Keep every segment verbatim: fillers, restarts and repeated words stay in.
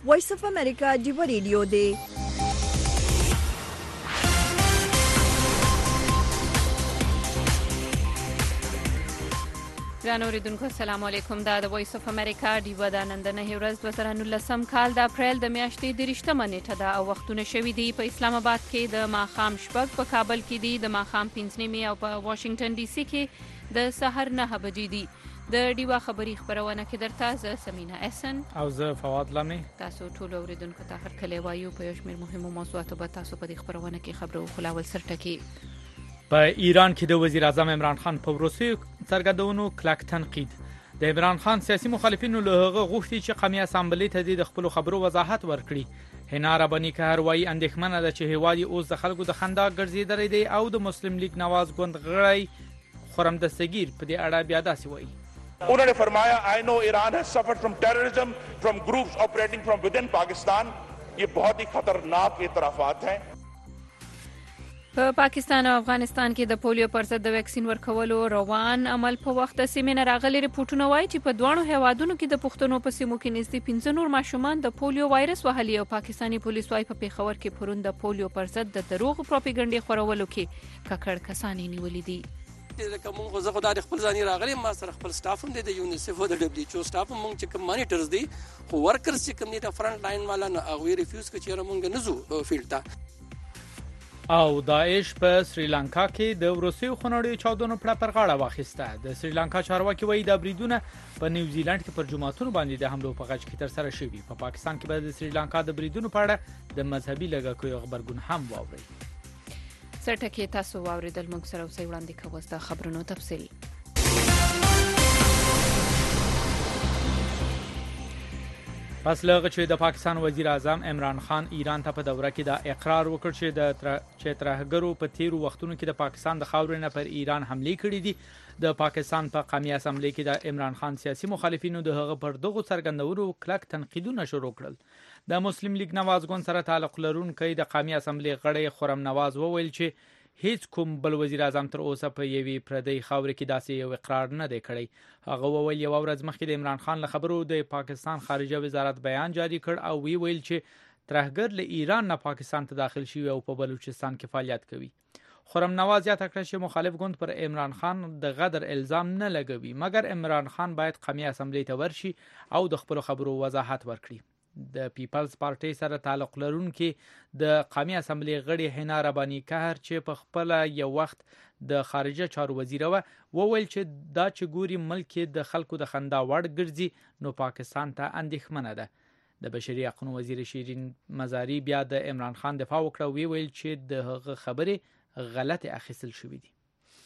وایس اف امریکا ډیو ریډیو دی. ګران اوریدونکو السلام علیکم. دا د وایس اف امریکا ډیو د نننۍ ورځ دوه زره نولسم کال د اپریل د میاشتې دېرشتمه نیټه ده او وختونه شوي دي په اسلام آباد کې د ماښام شپږ، په کابل کې دي د ماښام پنځه نیمې او په واشنگټن ډي سي کې د سحر نهه بجې دي. د ډیوا خبري خبرونه کې درته زه سمینا احسن او زه فواد لمنی. تاسو ټول اوریدونکو ته هرکلی وایو. په یو شمېر مهمو موضوعاتو به تاسو په دې خبرونه کې خبرو خلاول سرټکی. په ایران کې د وزیر اعظم عمران خان په وروستیو څرګندونو کلک تنقید. د عمران خان سیاسي مخالفینو له هغه غوښتي چې قومي اسامبلې ته د خپل خبرو وضاحت ورکړي. حنا رباني کهر وايي اندېښمنه ده چې هیواد اوس د خلکو د خندا ګرځېدلی دی او د مسلم لیگ نواز ګوند غړی خرم دستگیر په دې اړه بیا داسې وایي. उन्होंने फरमाया I know Iran has suffered from terrorism from groups operating from within Pakistan. ये बहुत ही खतरनाक इतराफात हैं. په پاکستان او افغانستان کې د پولیو پر ضد د ویکسین ورکولو روان عمل په وخت د سیمې نه راغلي ریپورتونه وایي چې په دواړو هیوادونو کې د پښتنو په سیمو کې نږدې پنځه نور ماشومان د پولیو وایرس وهلي او پاکستاني پولیس وايي په پیښور کې پرون د پولیو پر ضد د دروغ پروپاګاندا خورولو کې ککړ کسان نیولې دي. د کوم غوځه خدای خپل ځاني راغلي ما سره خپل سټاف هم د یونیسف او د دبليو ایچ او سټاف هم چې کوم مانیټرز دي خو ورکرز چې کوم دي د فرنٹ لاین والا نه هغه ریفیوز کوي چې موږ نه زو فیلډ ته. او داعش په سریلانکا کې د وروستیو خونړیو چاودنو پر پر غاړه واخیسته. د سریلانکا چارواکي وایي د بریدونه په نیوزیلند کې پر جماعتونو باندې د حملو په غږ کې تر سره شوي. په پاکستان کې به د سریلانکا د بریدونو په اړه د مذهبي لږکیو خبرګون هم واوري. سرټکی تاسو واوریدل. موږ سره اوسئ وړاندې کوو د خبرونو تفصیل. پس لغه چې د پاکستان وزیر اعظم عمران خان ایران ته په دوره کې دا اقرار وکړ چې د چې ترهګرو په تیرو وختونو کې د پاکستان د خاورې نه پر ایران حمله کړې دي. د پاکستان په قومي اسامبلې کې د عمران خان سیاسي مخالفینو د هغه پر دغه څرګندونو کلک تنقیدونه شروع کړل. د مسلم لیگ نواز ګوند سره تعلق لرونکي د قومي اسامبلې غړی خرم نواز وویل چې هیڅ کوم بل وزیر اعظم تر اوسه په یوې پردی خاورې کې داسې یو اقرار نه دی کړی. هغه وویل یو ورځ مخکې د عمران خان له خبرو د پاکستان خارجه وزارت بیان جاری کړ او وی ویل چې ترهګر له ایران نه پاکستان ته داخل شوی او په بلوچستان کې فعالیت کوي. خرم نواز یاد کړ چې مخالف ګوند پر عمران خان د غدر الزام نه لګوي مګر عمران خان باید قومي اسامبلې ته ورشي او د خپل خبرو وضاحت ورکړي. د پیپلز پارټي سره تعلق لرونکي د قومي اسامبلې غړي حنا رباني کهر چې په خپل یو وخت د خارجه چارو وزیر و وویل چې دا چې ګوري ملک د خلکو د خندا وړ ګرځي نو پاکستان ته اندېښمنه ده. د بشري حقوقو وزیر شیرین مزاری بیا د عمران خان دفاع وکړه وی ویل چې د هغه خبرې غلطه اخیستل شوې دي.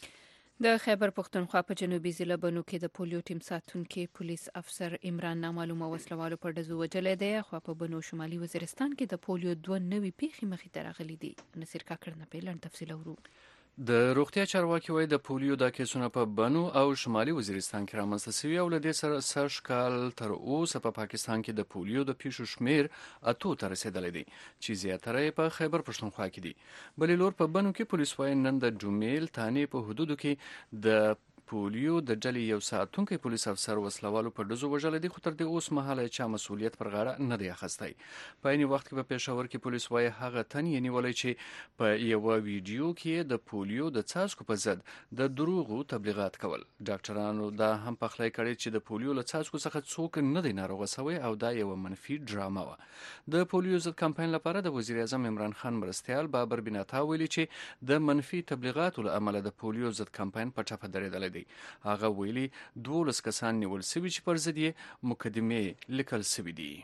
د خیبر پختونخوا په جنوبي ضلع بنو کې د پولیو ټیم ساتونکي پولیس افسر عمران نامعلومه وسلوالو پر ډزو وجلې دی. خو په بنو شمالي وزیرستان کې د پولیو دوه نوي پیښې مخې ته راغلي دي. نصیر کاکړ نه پیلن تفصیل اورو. د روغتیا چارواکي وایي د پولیو د کیسونو په بنو او شمالي وزیرستان کې رامنځته شوي او له دې سره سږ کال تر اوسه په پاکستان کې د پولیو د پیښو شمیر اتو ته رسیدلی دی چې زیاتره یې په خیبر پښتونخوا کې دي. بلې لور په بنو کې پولیس وایي نن د جومیل تانې په حدودو کې د پولیو د ډلې یو ساتونکی پولیس افسر وسلوالو په ډزو وژل دي خو تر دې اوس مهاله چا مسؤلیت پر غاړه نه دی اخیستی. په عین وخت کې په پېښور کې پولیس وایي هغه تن یې نیولی چې په یوه ویډیو کې د پولیو د څاڅکو په ضد د دروغو تبلیغات کول. ډاکټرانو دا هم پخلی کړی چې د پولیو له څاڅکو څخه څوک نه دی ناروغه شوی او دا یوه منفي ډرامه وه. د پولیو ضد کمپاین لپاره د وزیر اعظم عمران خان مرستیال بابر بن عطا ویلي چې د منفي تبلیغاتو له امله د پولیو ضد کمپاین په ټپه درېدلی دی. هغه ویلي دولس کسان نیول شوي چې پر ضد یې مقدمې لیکل شوي دي.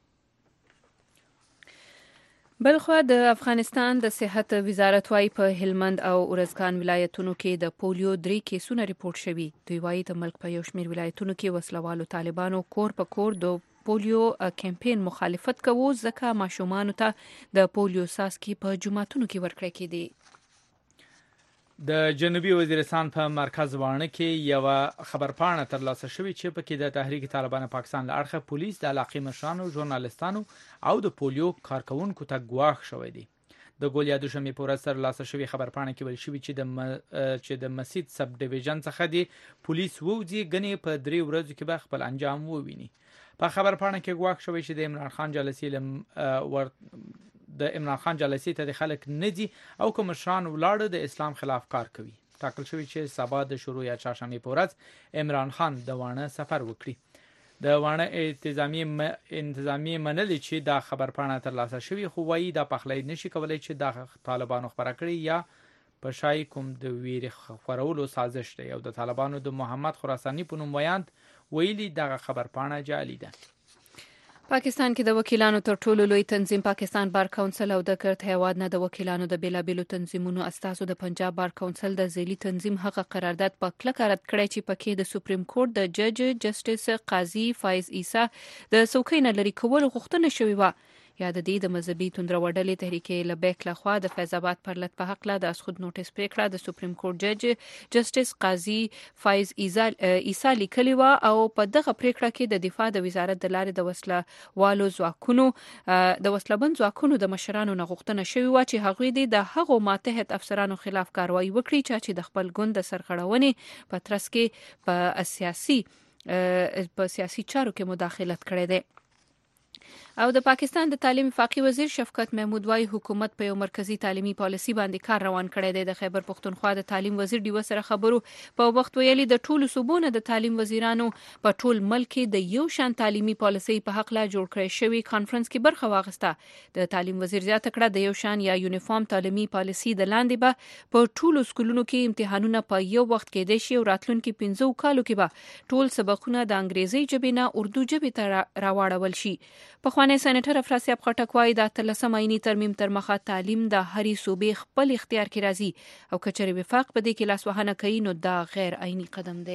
بلخوا د افغانستان د صحت وزارت وايي په هلمند او ارزګان ولایتونو کې د پولیو درې کیسونه ریپورت شوي. دوی وايي د ملک په یو شمېر ولایتونو کې وسلوالو طالبانو کور په کور د پولیو کمپین مخالفت کوي ځکه ماشومانو ته د پولیو څاڅکي په جوماتونو کې ورکړل کېدي. د جنوبي وزیرستان په مرکز وانه کې یو خبرپاڼه ترلاسه شوې چې پکې د تحریک طالبان پاکستان له اړخه پولیس د علاقې مشرانو ژورنالستانو او د پولیو کارکونکو ته ګواښ شوی دی. د ګولیا دوشنبه په ورځ ترلاسه شوې خبرپاڼه کې ویل شوی چې د م... چې د مسجد سب ډیویژن څخه دی پولیس ووځي غني په درې ورځو کې به خپل انجام وویني. په خبرپاڼه کې ګواښ شوی چې د عمران خان جلسې لم ور د عمران خان جلسې ته د خلک ندي او کوم مشران ولاړ د اسلام خلاف کار کوي. ټاکل شوی چې سبا د شروع یا چهارشنبه په ورځ عمران خان د وانه سفر وکړي. د وانه انتظامی م... انتظامی منلي چې دا خبرپاڼه ترلاسه شوی خو وایي دا پخلی نشي کولای چې د طالبانو خبره کړي یا په شای کوم د ویری خورولو سازش دی او د طالبانو د محمد خراسانی په نوم ویاند ویلي دغه خبرپاڼه جعلي ده. پاکستان کې د وکیلانو تر ټولو لوی تنظیم پاکستان بار کونسل او د کرت هیواد نه د وکیلانو د بیلابیلو تنظیمونو استازو د پنجاب بار کونسل د ذیلی تنظیم هغه قرارداد په کلکه رد کړی چې پکې د سپریم کورټ د جج جسټس قاضي فایز عیسی د څوکۍ نه لري کول غوښتنه شوې و. یا د دې د مذهبي توندروړلې تحریک لبیک لخوا د فیض آباد پرلط په حق له د اسخود نوټیس پریکړه د سپریم کورټ جج جسټس قاضي فایز عیسی لیکلی و او په دغه پریکړه کې د دفاع د وزارت د لارې د وسله والو ځواکونو د وسلبند ځواکونو د مشرانو نه غوښتنه شوې و چې هغوی د هغو ماتحت افسرانو خلاف کاروایی وکړي چې د خپل ګوند د سرغړونې په ترڅ کې په سیاسي په سیاسي چارو کې مداخلت کړې ده. او د پاکستان د تعلیم وفاقي وزیر شفقت محمود وايي حکومت په یو مرکزی تعلیمي پالیسي باندې کار روان کړی دی. د خیبر پختونخوا د تعلیم وزیر ډیو سره خبرو په وخت ویلي د ټولو صوبونو د تعلیم وزیرانو په ټول ملک کې د یو شان تعلیمي پالیسي په حق لا جوړ کړی شوی کانفرنس کې برخه واغسته. د تعلیم وزیر زیاته کړه د یو شان یا یونیفارم تعلیمي پالیسي د لاندې به په ټولو سکولونو کې امتحانونه په یو وخت کې د شي او راتلونکو پنځو کالو کې به ټول سبقونه د انګریزي ژبې نه اردو ژبې ته راوړل شي. په خواني سېنیټر افراسیاب خټک وايي د اتلسم آئینی ترمیم تر مخه تعلیم د هرې صوبې خپل اختیار کې راځي او کچري وفاق په دې کې لاسوهنه کوي نو دا غیر آئینی قدم دی.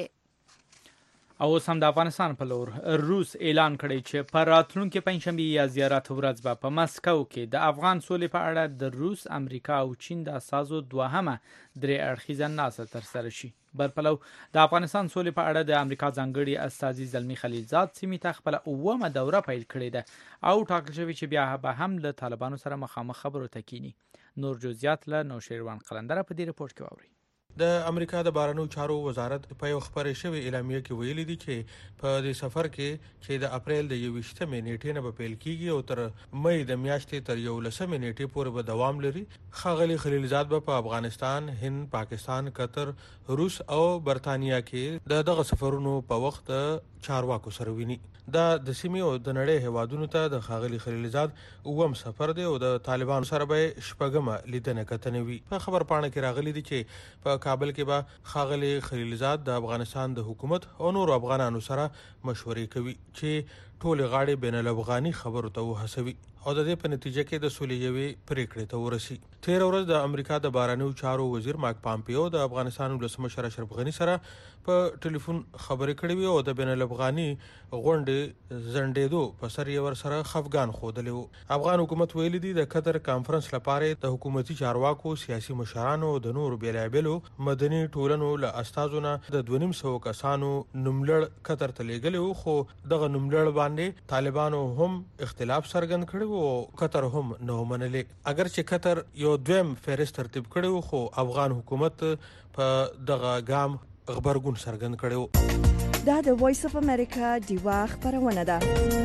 او سم د افغانستان په لور روس اعلان کړی چې پر راتلونکي پنځشنبه یا زیارت ورځ به په مسکو کې د افغان سولې په اړه د روس، امریکا او چین د اساسو دوهمه درې اړخیزه ناسته ترسره شي. برپلو د افغانستان سولې په اړه د امریکا ځانګړي استازي زلمی خلیلزاد سیمې ته خپل اومه دوره پیل کړې ده او ټاکل شوی چې بیا به هم له طالبانو سره مخامخ خبرو ته کینی. نور جزئیات له نوشیروان قلندر په دې رپورت کې واوري. د امریکا د بهرنیو چارو وزارت په یو خبرې شوی اعلامیه کې ویلي دي چې په دې سفر کې چې د اپریل د یوویشتمې نیټې نه به پیل کیږي او تر مې د میاشتې تر یولسمې نیټې پورې به دوام لري. ښاغلي خلیلزاد به په افغانستان، هند، پاکستان، قطر، روس او برتانیا کې د دغه سفرونو په وخت چارواکو سره ویني. دا د سیمې او د نړۍ هیوادونو ته د ښاغلي خلیلزاد اووم سفر دی او د طالبانو سره به شپږمه لیدنه کتنه وي. په خبرپاڼه کې راغلي دي چې په کابل کې به ښاغلي خلیلزاد د افغانستان د حکومت او نور افغانانو سره مشورې کوي چې ټول غاړي بین الافغاني خبرو ته وهڅوي او د دې په نتیجه کې د سولې یوې پریکړې ته ورسي. تیر ورځ د امریکا د بهرنیو چارو وزیر مایک پامپیو د افغانستان ولسمشر اشرف غنی سره په ټلیفون خبرې کړې وي او د بین الافغاني غونډې زندېدو په سر یې ور سره خفګان خوده. افغان حکومت ویلي دی د قطر کانفرنس لپاره د حکومتي چارواکو، سیاسي مشرانو او د نور بیلابلو مدني ټولنو له استازو نه د دوه نیم سوه کسانو نوملړ قطر ته لیږلی خو دغه نوملړ باندې طالبانو هم اختلاف څرګند کړی او قطر هم نه منلې. اگر چې قطر یو دویم فهرست ترتیب کړی خو افغان حکومت په دغه ګام خبرګون څرګند کړی. دا د وایس اف امریکا دیوا خبرونه ده.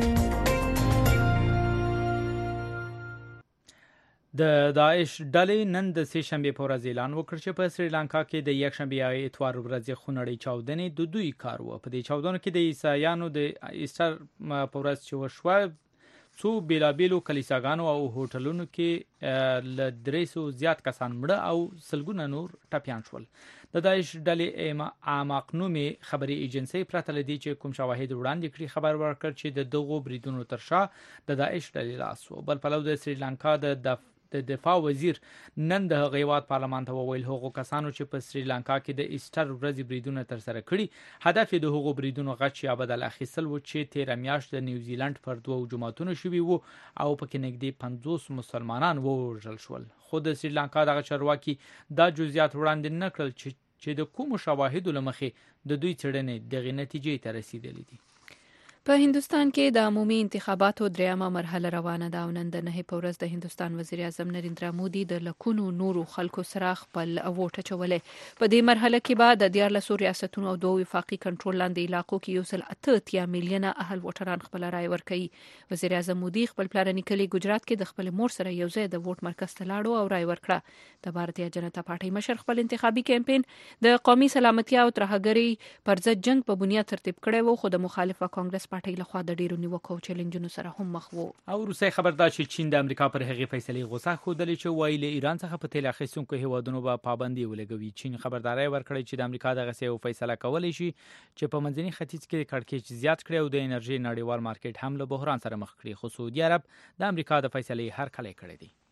د داعش ډلې نن د سه شنبه په ورځ اعلان وکړ چې په سریلانکا کې د یک شنبه او اتوار ورځې خونړۍ چاودنې د دوی کار و. په دې چاودنو کې د عیسایانو د ایسټر په ورځ چې وشوه څو بیلابیلو کلیساګانو او هوټلونو کې ل درې سو زیات کسان مړه او سلګونه نور ټپيان شول. د داعش ډلې اعماق نومې خبري ایجنسی پرته لدی چې کوم شواهد وړاندې کړي خبر ورکړ چې د دغو بریدونو ترشا د داعش ډلې لاس و. بل پلو د سریلانکا د د دفاع وزیر نن د هغیواد پارلمان ته وویل هغو کسانو چې په سریلانکا کې د ایسټر ورځې بریدونه تر سره کړي هدف د هغو بریدونو غچ یا بدل اخیستل و چې تیر میاشت د نیوزیلند پر دوه جماعتونو شوي وو او پکې نږدې پنځوس مسلمانان ووژل شول. خو د سریلانکا دغه چارواکي دا جزئیات وړاندې نه کړل چې چې د کومو شواهدو له مخې د دوی څېړنې دغه نتیجې ته رسیدلې دي. په هندستان کې د عمومي انتخاباتو دریمه مرحله روانه ده او نن د نهه په ورځ د هندستان وزیر اعظم نریندرا مودي د لکونو نورو خلکو سره خپل ووټ اچولی. په دې مرحله کې به د دیارلسو ریاستونو او دوه وفاقي کنټرول لاندې علاقو کې یو سل اته اتیا میلیونه اهل ووټران خپل رای ورکوي. وزیر اعظم مودي خپل پلرني کلی ګجرات کې د خپل مور سره یو ځای د ووټ مرکز ته لاړو او رای ورکړه. د بھارتیه جنتا پارټۍ مشر خپل انتخابي کمپاین د قومي سلامتیا او ترهګرۍ پر ضد جنگ په بنیاد ترتیب کړی و، خو د مخالفه کانګرس پارټۍ لخوا د ډیرو نیوکو او چیلنجونو سره هم مخ وو. او روسي خبردار چې چین د امریکا پر هغې فیصلې غوسه ښودلې چې وایي له ایران څخه په تیل اخیستونکو هیوادونو به پابندي ولګوي. چین خبرداري ورکړې چې د امریکا دغسې یو فیصله کولی شي چې په منځني ختیځ کې کړکېچ زیات کړي او د انرژي نړیوال مارکیټ هم له بحران سره مخ کړي. خو سعودي عرب د امریکا د فیصلې هرکلی کړی دی.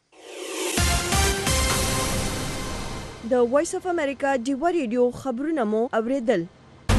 د وایس اف امریکا ډیوا ریډیو خبرونه مو اوریدل.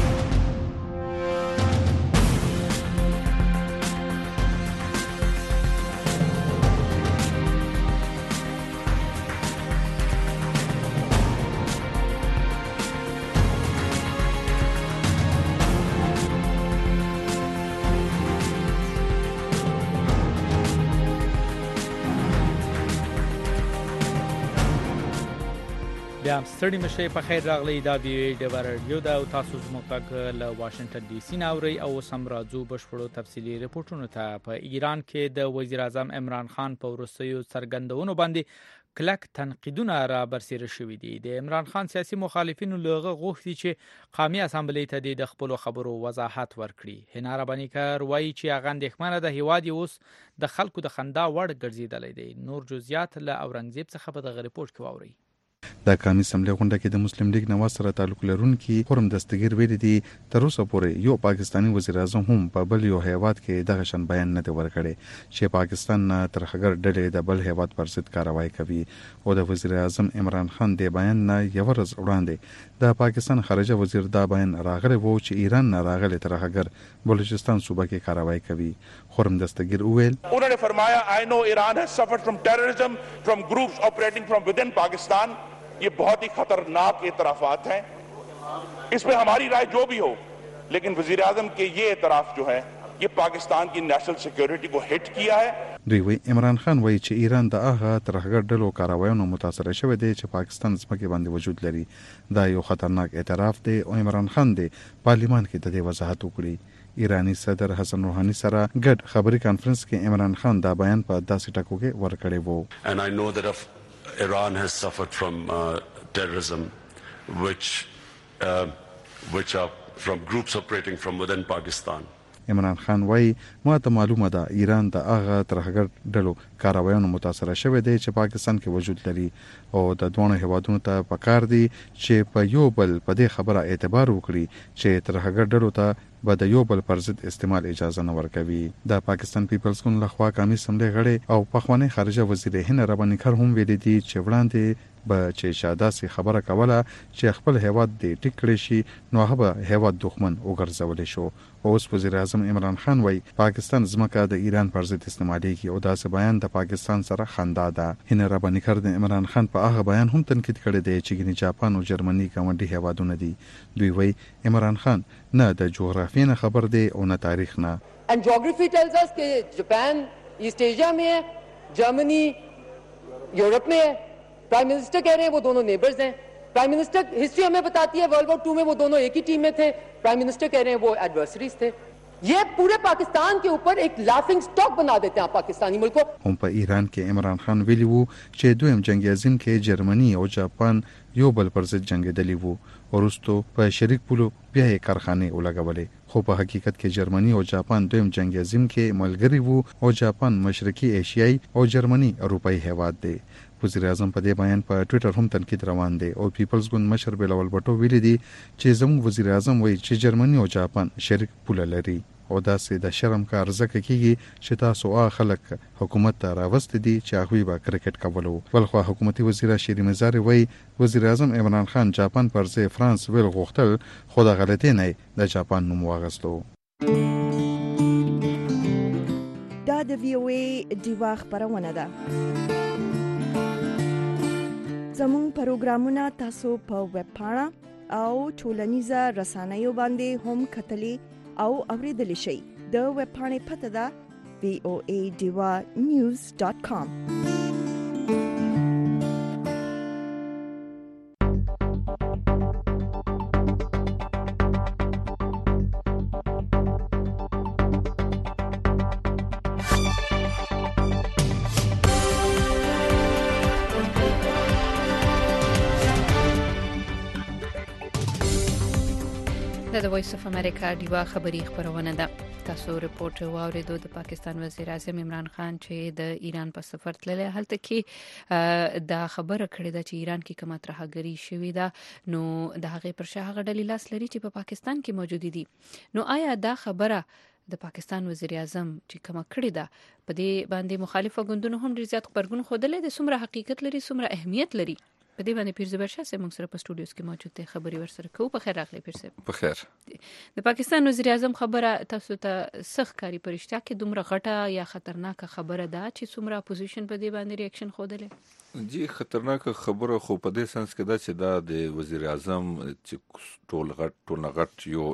بیا ستړي مشه په خیر راغلی. دا دی ډیوا ریډیو دا او تاسو زموږ غږ له واشنگټن ډي سي نه اورئ او سم راځو بشپړو تفصیلي رپورټونو ته. په ایران کې د وزیر اعظم عمران خان په وروستیو څرګندونو باندې کلک تنقیدونه را برسېره شوي دي. د عمران خان سیاسي مخالفینو له هغه غوښتي چې قومي اسامبلې ته د خپلو خبرو وضاحت ورکړي. هنا ربانیکر وایي چې هغه اندېښمنه ده هیواد اوس د خلکو د خندا وړ ګرځېدلی دی. نور جزئیات له اورنګزیب څخه په دغه رپورټ کې واورئ. د قومي اسمبلی غونډه کې د مسلم لیگ نواز سره تعلق لرونکي خرم دستگیر ویلي دي تر اوسه پورې یو پاکستاني وزیر اعظم هم په بل یو هیواد کې دغه شان بیان نه دی ورکړی چې پاکستان ترهګر ډلې د بل هیواد پر ضد کاروایی کوي. او د وزیر اعظم عمران خان د بیان نه یو ورځ وړاندې د پاکستان خارجه وزیر دا بیان راغلی وو چې ایران نه راغلي ترهګر بلوچستان صوبه کې کاروایی کوي. خرم دستگیر وویل उन्होंने फरमाया I know Iran has suffered from terrorism from groups operating from within Pakistan. ये बहुत ही खतरनाक एतराफात हैं. इसमें हमारी राय जो भी हो, लेकिन वजीर आजम के ये एतराफ जो है ये पाकिस्तान की नेशनल सिक्योरिटी को हिट किया है. دوی وی عمران خان وایي چې ایران د هغه ترهګر ډلو کاروایانو متاثر شوی دی چې پاکستان ځمکې باندې وجود لري. دا یو خطرناک اعتراف دی او عمران خان دی پارلیمان کې د دې وضاحت وکړي. ایرانی صدر حسن روحانی سره ګډ خبري کانفرنس کې عمران خان دا بیان په داسې ټکو کې ورکړی وو. And I know that if Iran has suffered from uh, terrorism which uh, which are from groups operating from within Pakistan. عمران خان وایي ما ته معلومه ده ایران د هغه ترهګر ډلو کاروایانو متاثر شوی دی چې پاکستان کې وجود لري او د دوه هیوادونو ته پکار دی چې په یو بل په دې خبره اعتبار وکړي چې ترهګر ډلو ته به د یو بل پر ضد استعمال اجازه نه ورکوي. د پاکستان پیپلز ګوند لخوا قومي اسمبلی غړي او پخوانی خارجه وزیر هند ربانیکر هم ویلي دي چې وړاندې به چې شاده سي خبره کوله چې خپل هیواد دې ټیک کړی شي نو هغه هیواد دښمن وګرځول شو. اوس وزیر اعظم عمران خان وایي پاکستان ځمکه د ایران پر ضد استعمالېږي او داسې بیان د پاکستان سره خندا ده. هند ربانیکر د عمران خان په هغه بیان هم تنقید کړی دی چې ګینه جاپان او جرمني ګاونډي هیوادونه دي. دوی وایي عمران خان نه د جغرافیې نه خبر دی او نه تاریخ نه. And geography tells us कि जापान ईस्ट एशिया में है, जर्मनी यूरोप में है. Prime minister कह रहे हैं वो दोनों नेबर्स हैं. प्राइम मिनिस्टर हिस्ट्री हमें बताती है वर्ल्ड वॉर टू में वो दोनों एक ही टीम में थे. प्राइम मिनिस्टर कह रहे हैं वो एडवर्सरीज थे. ये पूरे पाकिस्तान के ऊपर एक लाफिंग स्टॉक बना देते हैं पाकिस्तानी मुल्क को. هم په ایران کې عمران خان ویلی وو چې دویم جنگ عظیم کې جرمني او جاپان یو بل پر ضد جنگیدلی وو. ورستو په شریک پولو بیا یې کارخانه ولګولې. خو په حقیقت کې جرمني او جاپان دویم جنگ عظیم کې ملګری وو او جاپان مشرقي ایشیاي او جرمني اروپאי هیواد دی. وزیر اعظم په دې بیان په ټوئیټر هم تنقید روان دی او پیپلز ګوند مشر بلاول بټو ویلي دي چې زموږ وزیر اعظم وایي چې جرمني او جاپان شریک پوله لري او داسې د شرم کار ځکه کیږي چې تاسو هغه خلک حکومت ته راوست دي چې هغوی به کرکټ کولو. بلخو حکومتي وزیر شیرین مزاری وایي وزیر اعظم عمران خان جاپان پر ځای فرانس ویل غوښتل خو د غلطۍ نه د جاپان نوم واغستو. دا د وی او ای ډیوا خبرونه ده. زموږ پروګرامونه تاسو په ویب پاڼه او ټولنیزه رسنیو باندې هم کتلی او اوریدل شي. د ویب پاڼې پته ده وی او ای ډیوا نیوز ډاټ کام. د وایس اف امریکا ډیوا خبری خبرونه ده. تاسو رپورټ واوریدو د پاکستان وزیر اعظم عمران خان چې د ایران په سفر تللی، هلته کې دا خبره کړې ده چې ایران کې کومه ترهګري شوې ده نو د هغې پر شا هغه ډلې لاس لري چې په پاکستان کې موجود دي. نو آیا دا خبره د پاکستان وزیر اعظم چې کومه کړې ده په دې باندې مخالفه ګوندونو هم ډېر زیات غبرګون ښودلی دی؟ څومره حقیقت لري، څومره اهمیت لري؟ په دې باندې پیرزبر شاه صاحب موږ سره په سټوډیوز کې موجود دی، خبري ورسره کوو. په خیر راغلی پیر صاحب. په خیر. د پاکستان وزیر اعظم خبره تاسو ته سخت کاری پرشتیا کې دومره غټه یا خطرناکه خبره ده چې څومره اپوزیشن په دې باندې ریاکشن خوده؟ جی خطرناکه خبره خو په دې سنس کې ده چې دا د وزیر اعظم چې ټول غټ ټول غټ یو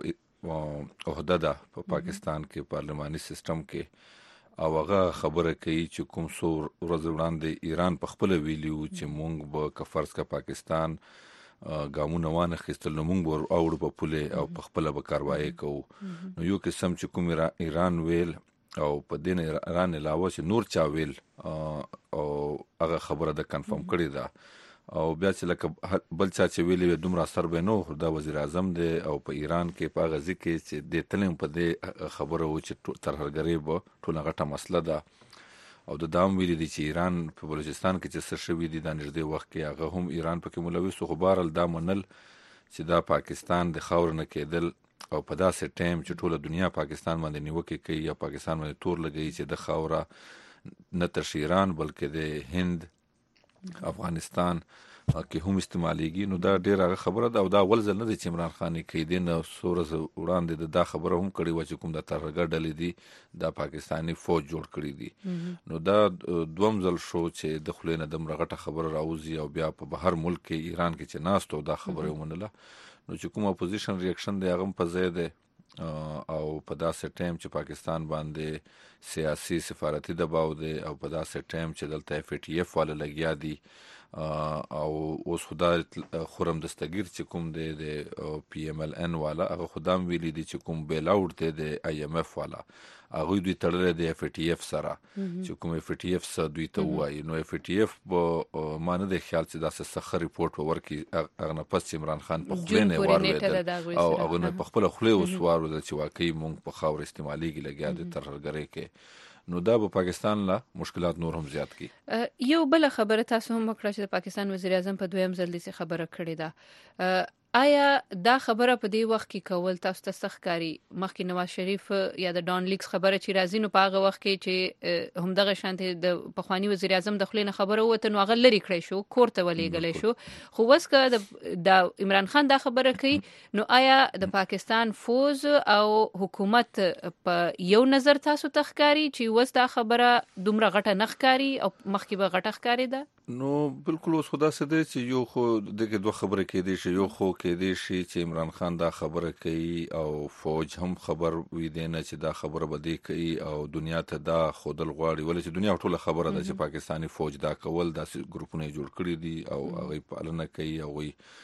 عہده ده په پاکستان کې پارلماني سیستم کې، او هغه خبره کوي چې کوم څو ورځې وړاندې ایران په خپل ویلیو چې مونږ به کفرس کا پاکستان ګامونه وانه خستل نو مونږ ور اوړ په پوله او په خپل به کاروایی کوو. نو یو قسم چې کوم ایران ویل او په دین ایران علاوه چې نور چا ویل او هغه خبره د کنفرم کړی ده، او بیا چې لکه بل چا چې ویلي دومره اثر به نو دا وزیر اعظم دی. او په ایران کې په غزي کې چې د تلم په دې خبره و چې ترهګري به ټول غټه مسله ده، او د دام ویلي دي چې ایران په بلوچستان کې چې څه شوی دي د نږدې وخت کې هغه هم ایران پکې ملوث خو بهرحال دا منل چې دا پاکستان د خاور نه کېدل، او په داسې ټایم چې ټوله دنیا پاکستان باندې نیوکه کوي یا پاکستان باندې تور لګي چې د خاوره نه تر ایران بلکې د هند افغانستان کې هم استعمالېږي. نو دا ډېره خبره ده، او دا اول ځل نه دی چې عمران خان کې دین سورز وړاندې دا خبره هم کړې و چې کوم د ترهګر ډلې دي دا پاکستاني فوج جوړ کړی دي. نو دا دوم ځل شو چې د خلینو د مرغټه خبره راوځي او بیا په بهر ملک کې ایران کې چې ناستو دا خبره ومنله. نو چې کوم اپوزیشن ریاکشن دی هغه په ځای دی، او په داسې ټایم چې پاکستان باندې سیاسي سفارتي دباو دی، او په داسې ټایم چې دلته اف ټي اف والا لګیا دي، او اوس خدا خرم دستگیر چې کوم دی د پی ایم ال ان والا هغه خدام ویلي دي چې کوم بیل اوټ دی د آی ایم اف والا هغه دوی تړلې د اف ټي اف سره چې کوم اف ټي اف سره دوی ته وایي. نو اف ټي اف به مانه د خیال چې داسې سخت ریپورت ورکي هغه نه پس عمران خان په خلینه وروي او هغه په خپل خله وسوارو چې واقعي مونږ په خاور استعماليږي لګیا د ترهګرۍ کې. نو دا به پاکستان لا مشکلات نور هم زیات کی. یو بل خبره تاسو هم وکړه چې د پاکستان وزیر اعظم په دویم ځل دې خبره کړې ده. آیا دا خبره په دې وخت کې کول تاسو ته سخت کاری؟ مخکې نواز شریف یا د ډان لیکس خبره چې راځي نو په هغه وخت کې چې همدغه شانته د پخوانی وزیر اعظم د خلینو خبره وته نو هغه لري کړی شو، کورته ولېګلې شو. خو وس که د عمران خان دا خبره کوي نو آیا د پاکستان فوج او حکومت په یو نظر تاسو تخکاری چې وس دا خبره دومره غټه نخکاری او مخکې به غټه ښکاری ده؟ نو بالکل اوس خدا څه دی چې یو خو دغه دوه خبره کې دي چې یو خو کې دي چې عمران خان دا خبره کوي او فوج هم خبر وي دی نه چې دا خبره بده کوي او دنیا ته دا خودل غواړي، ولې چې دنیا ټوله خبره ده چې پاکستانی فوج دا کول داسې ګروپونه جوړ کړی دي او هغه پالنه کوي او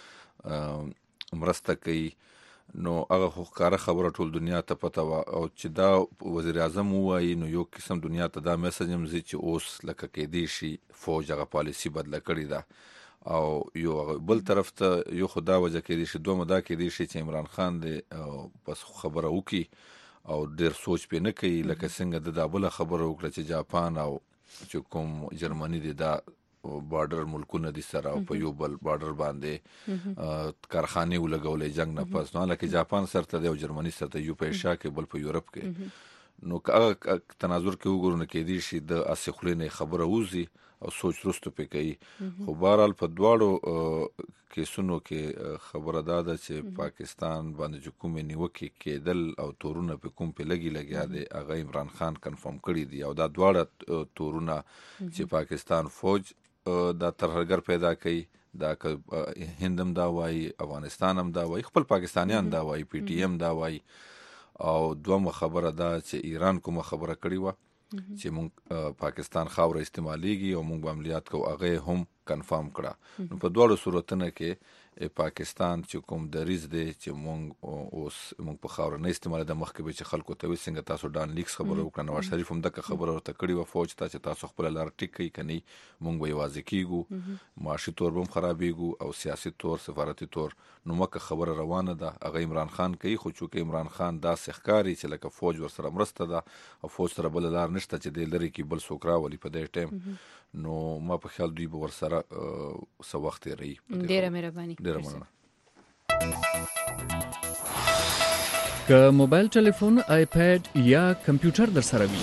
هغه مرسته کوي. نو هغه خو کار خبره ټول دنیا ته پته وا، او چې دا وزیر اعظم وایي نو یو قسم دنیا ته دا میسج هم زی چې اوس لکه کې دی شي فوج هغه پالیسی بدله کړی ده، او یو بل طرف ته یو خدا وجه کې دی شي دوه مدا کې دی شي چې عمران خان دی بس خبره وکي او ډیر سوچ په نه کوي، لکه څنګه د دابله خبره وکړه چې جاپان او چې کوم جرمني دی دا بارډر ملکونه دي سره او په یو بل بارډر باندې کارخانه ولګولې جنگ نه پس، نو لکه جاپان سره او جرمني سره یو په ایشیا کې بل په یورپ کې. نو که تناظر کې وګورو نه کې دي شي د اسخلینې خبره وزي او سوچ رستو په کوي. خو بهرحال په دواړو کیسونو کې خبره ده چې پاکستان باندې کوم نیوکه کېدل او تورونه په کوم په لګي لګیا دي هغه عمران خان کنفرم کړی دي، او دا دواړه تورونه چې پاکستان فوج دا ترهګر پیدا کوي دا هندم دا وایي، افغانستان هم دا وایي، خپل پاکستانیان دا وایي، پی ټی ایم دا وایي، او دومره خبره ده چې ایران کومه خبره کړې و چې مونږ پاکستان خاوره استعماليږي او مونږ به عملیات کوو هغه هم کنفرم کړه. نو په دوړو صورتونو کې پاکستان چې کوم دریز دی چې مونږ اوس مونږ په خاوره نه استعمال د مخکې به چې خلکو ته څنګه تاسو ډان لیکس خبره وکړه نواز شریف هم دغه خبره ورته کړې و فوج ته چې تاسو خپل لار ټیک کړئ کني مونږ به یوازې کیږو معاشي تور هم خرابېږو او سیاسي تور سفارتي تور. نو مکه خبره روانه ده هغه عمران خان کوي خو چې عمران خان دا سخکاری چې لکه فوج ورسره مرسته ده او فوج سره بل لار نشته چې د لری کې بل سوکرا ولي په دې ټیم. نو ما په خیال دوی به ورسره څه وخت یې ډیره مهرباني ډیره مننه. که موبایل ټلیفون آیپاد یا کمپیوټر در سره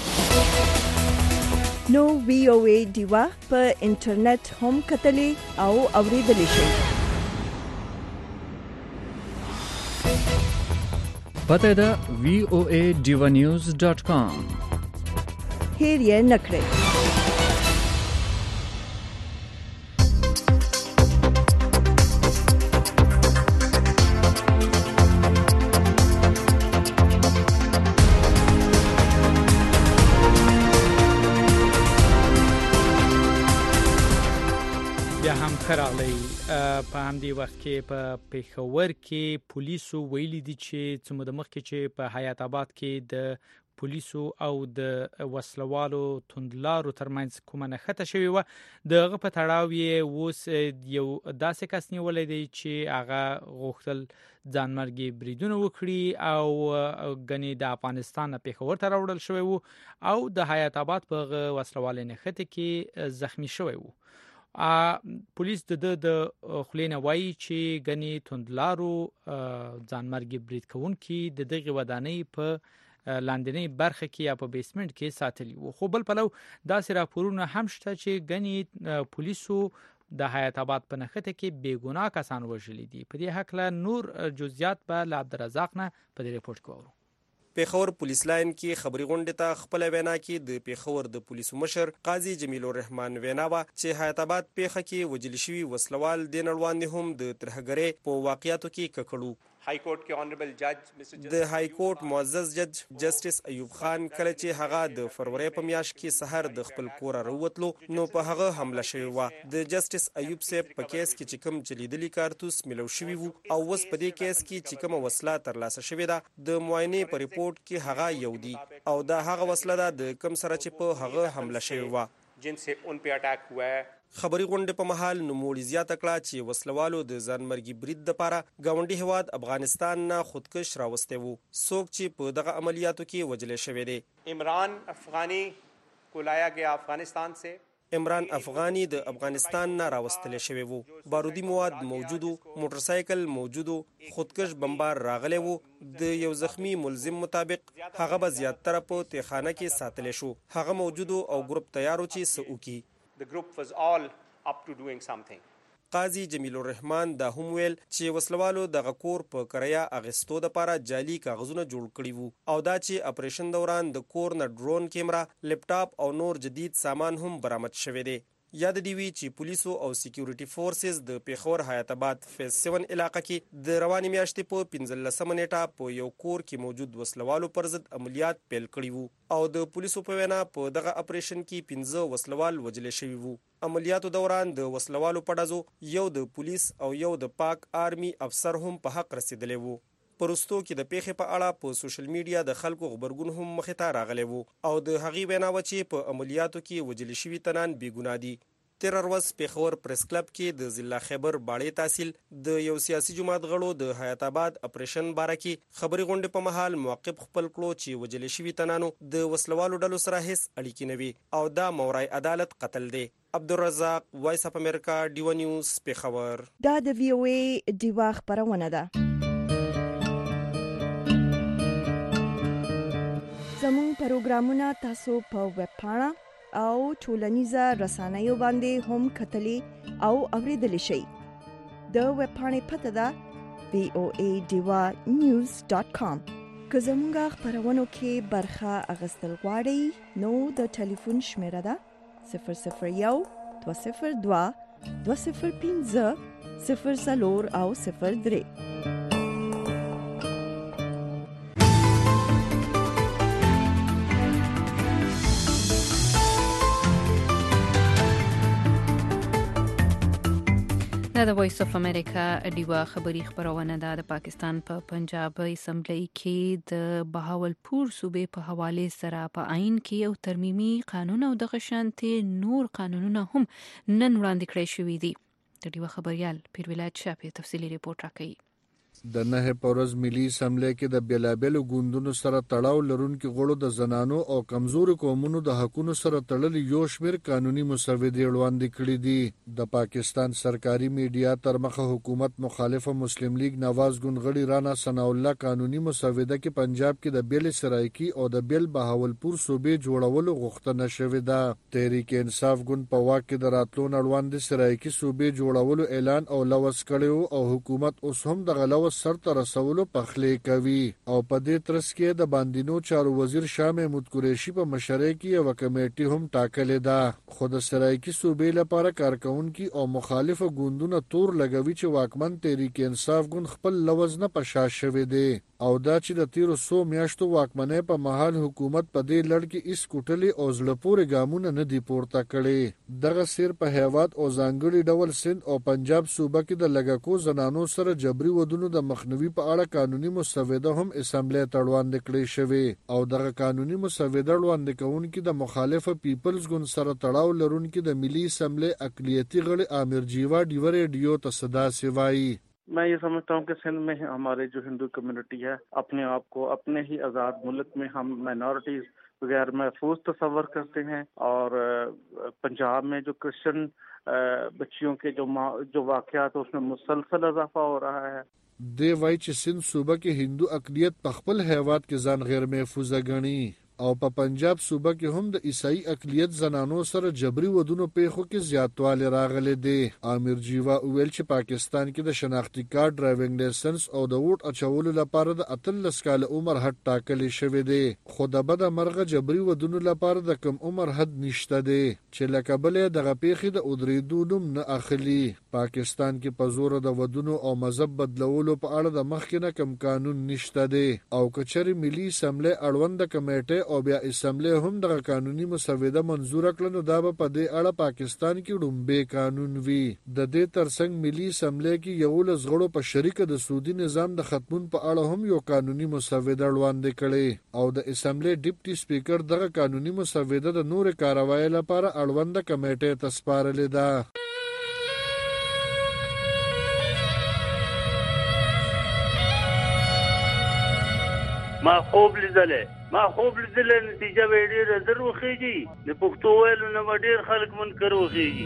وي نو وی او ای دیوا په انټرنیټ هم کتلې او اوریدلې شئ. پته ده وی او ای ډیوا نیوز ډاٹ کام. هیر یې نکړئ. خراغلی په همدې وخت کې په پیښور کې پولیسو ویلي دي چې څومره د مخ کې چې په حیات آباد کې د پولیسو او د وسلوالو توندلارو ترمنځ کومه نښته شوې و دغه په تړاو یې اوس یو داسې کس نیولې دی چې هغه غوښتل ځانمرګي بریدونه وکړي او غني د افغانستان پیښور ته راوړل شوی وو او د حیات آباد په وسلوال نښته کې زخمی شوی وو. پولیس د د خلینه وایي چې غني توندلارو ځانمرګي برید کوونکي د دغه ودانۍ په لاندنۍ برخه کې یا په بیسمنت کې ساتلی وو. خو بل پلو داسې راپورونه هم شته چې غني پولیسو د حیات آباد په نښته کې بیګناه کسان وژلي دي. په دې حق له نور جزئیات به عبدالرزاق نه په دې ریپورت کې وورو. پیښور پولیس لاین کې خبري غونډه ته خپل وینا کې د پیښور د پولیسو مشر قاضي جمیل الرحمن وینا وا چې حیات آباد پیښه کې وجل شوی وسلوال د نړوان هم د ترهګرې په واقعیتو کې ککړو. های کورټ کې اونریبل جج د های کورټ معزز جج جسټس ایوب خان کله چې هغه د فروری په میاشت کې سحر د خپل کور راووتلو نو په هغه حمله شوی و. د جسټس ایوب صاحب په کیس کې چې کوم چلیدلی کارتوس ملو شوی وو او اوس په دې کیس کې چې کوم وسله ترلاسه شوی ده د معاینه په ریپورت کې هغه یو دی او دا هغه وسله ده د کوم سره چې په هغه حمله شوی و جن سے ان په اٹیک ہوا ہے. خبري غونډه په محل نوموړي زیاته کړه چې وسلوالو د ځانمرګي برید لپاره گاونډي هواد افغانستان نه خودکش راوسته وو. څوک چې په دغه عملیاتو کې وجلې شوی دی عمران افغانی کو لایا گیا افغانستان سے. عمران افغانی د افغانستان نه راوستل شوی وو. بارودي مواد موجودو، موټر سایکل موجودو، خودکش بمبار راغلی وو. د یو زخمی ملزم مطابق هغه به زیاتره په تخانه کې ساتل شو. هغه موجودو او ګروپ تیارو چې سوکي. The group was all up to doing something. قاضي جمیل الرحمن دا هم ویل چې وسلوالو د غکور په کریا اغستو د لپاره جعلي کاغذونه جوړ کړي وو او دا چې اپریشن دوران د کور نه ډرون کیمرا، لیپټاپ او نور جدید سامان هم برآمد شوی دی. یاد دی وی چې پولیسو او سکیورټي فورسز د پیښور حیات آباد فیز سیون علاقه کې د رواني میاشتې په پنځلسمه نیټه په یو کور کې موجود وسلوالو پر ضد عملیات پیل کړي وو او د پولیسو په وینا په دغه اپریشن کې پنځه وسلوال وجل شوي وو. عملیاتو دوران د وسلوالو پډازو یو د پولیس او یو د پاک آرمی افسر هم په حق رسیدلی وو. پرستو کې د پیښې په اړه په سوشل میډیا د خلکو خبرګون هم مخې ته راغلی وو او د هغې وینا وه چې په عملیاتو کې وجل شوي تنان بېګناه دي. تیر ورځ پیښور پریس کلب کې د ضلع خیبر باړې تحصیل د یو سیاسي جماعت غړو د حیات آباد اپریشن باره کې خبري غونډې په مهال موقف خپل کړو چې وجل شوي تنانو د وسلوالو ډلو سره هیڅ اړیکې نه وي او دا مورای عدالت قتل دی. عبدالرزاق، وایس اف امریکا، ډیوا نیوز، پیښور. دا د وی او ای ډیوا خبرونه ده. زموږ پروګرامونه تاسو په ویب پاڼه او ټولنیزه رسنیو باندې هم کتلی او اوریدلی شئ. د ویب پاڼې پته ده وی او ای ډیوا نیوز ډاٹ کام. که زموږ خبرونو کې برخه اخیستل غواړئ نو د ټلیفون شمیره ده صفر صفر یو دوه صفر دوه دوه صفر پنځه صفر څلور او صفر درې. دا د وایس اف امریکا ډیوا خبری خبرونه ده. د پاکستان په پا پنجاب اسمبلی کې د بهاولپور صوبې په حواله سره په عین کې یو ترمیمي قانون او د غشانتي نور قانونونه هم نن وړاندې کړی شوې دي. د ډیوا خبريال پیرولات شاپې تفصیلی ریپورت راکړي. د نه پورز ملي اسمبلی کې د بیلابل ګوندونو سره تړاو لرونکو غړو د زنانو او کمزورو قومونو د حقوقو سره تړلي یو شمېر قانوني مسودې وړاندې کړې دي. د پاکستان سرکاري میډیا تر مخه حکومت مخالفه مسلم لیگ نواز ګوند غړي رانا ثنا الله قانوني مسوده کې پنجاب کې د بیل سرایکی او د بیل بهاولپور صوبې جوړولو غوښتنه شوې ده. تحریک انصاف ګوند په واک کې د راتلون اړوند سرایکی صوبې جوړولو اعلان او لوث کړو او حکومت اوس هم د غلو سر ته رسولو پخلې کوي او په دې ترڅ کې د باندینو چارو وزیر شاه محمود قریشي په مشرۍ کې یو کمیټه هم ټاکلې ده. خو د سرایکی صوبې لپاره کارکونکو او مخالفه ګوندونه تور لګوي چې واکمن تحریک انصاف ګوند خپل لوز نه پشاش شوی دی او دا چې د تیرو سو میاشتو واکمنۍ په محل حکومت په دې لړ کې اس کوټلي او زړپورې ګامونه نه دی پورته کړي. دغه سیر په هیواد او ځانګړي ډول سند او پنجاب صوبه کې د لګکو زنانو سره جبري ودونو د مخنیوي په اړه قانوني مسوده هم اسمبلی ته وړاندې کړې شوې او دغه قانوني مسوده وړاندې کوونکي د مخالفه پیپلز ګوند سره تړاو لرونکي د ملي اسمبلی اقلیتي غړي عامر جیوا ډیو ریډیو ته صدا سیوای. मैं ये समझता हूँ कि सिंध में हमारे जो हिंदू कम्युनिटी है अपने आप को अपने ही आज़ाद मुल्क में हम माइनॉरिटीज़ बगैर महफूज तस्वर करते हैं और पंजाब में जो क्रिश्चियन बच्चियों के जो जो वाक़यात उसमें मुसलसल इजाफा हो रहा है. دی وای چې سند صوبه کې هندو اقلیت په خپل هیواد کې ځان غیر محفوظ غني او په پنجاب صوبه کې هم د عیسائی اقلیت زنانو سره جبري ودونو پیښو کې زیاتوالی راغلی دی. عامر جیوا ویل چې پاکستان کې د شناختی کارت ډرایوینګ لایسنس او د ووټ اچولو لپاره د اتلس کال عمر حد ټاکلی شوی دی خو د بد مرغه جبري ودونو لپاره د کم عمر حد نشته دی چې لکه بلې دغه پیښې د ادریدو نوم نه اخلي. پاکستان کې په زور د ودونو او مذهب بدلولو په اړه د مخکې نه کم قانون نشته دی او کچري ملي اسمبلی اړوند کمیټه او بیا اسمبلی هم دغه قانوني مسوده منظور کړل نو دا به په دې اړه پاکستان کې ډومبه قانون وي. د دې ترڅنګ ملي اسمبلی کې یو لږ غړو په شریک د سعودي نظام د ختمون په اړه هم یو قانوني مسوده وړاندې کړي او د اسمبلی ډیپټي سپیکر دغه قانوني مسوده د نور کاروایی لپاره اړوند کمیټه ته سپارلې ده. ما خوب لیدلې ما خوب لیدلې نتیجه به ډېر در وخیږي د پښتو ویلو نه ډېر خلک منکر وخیږي.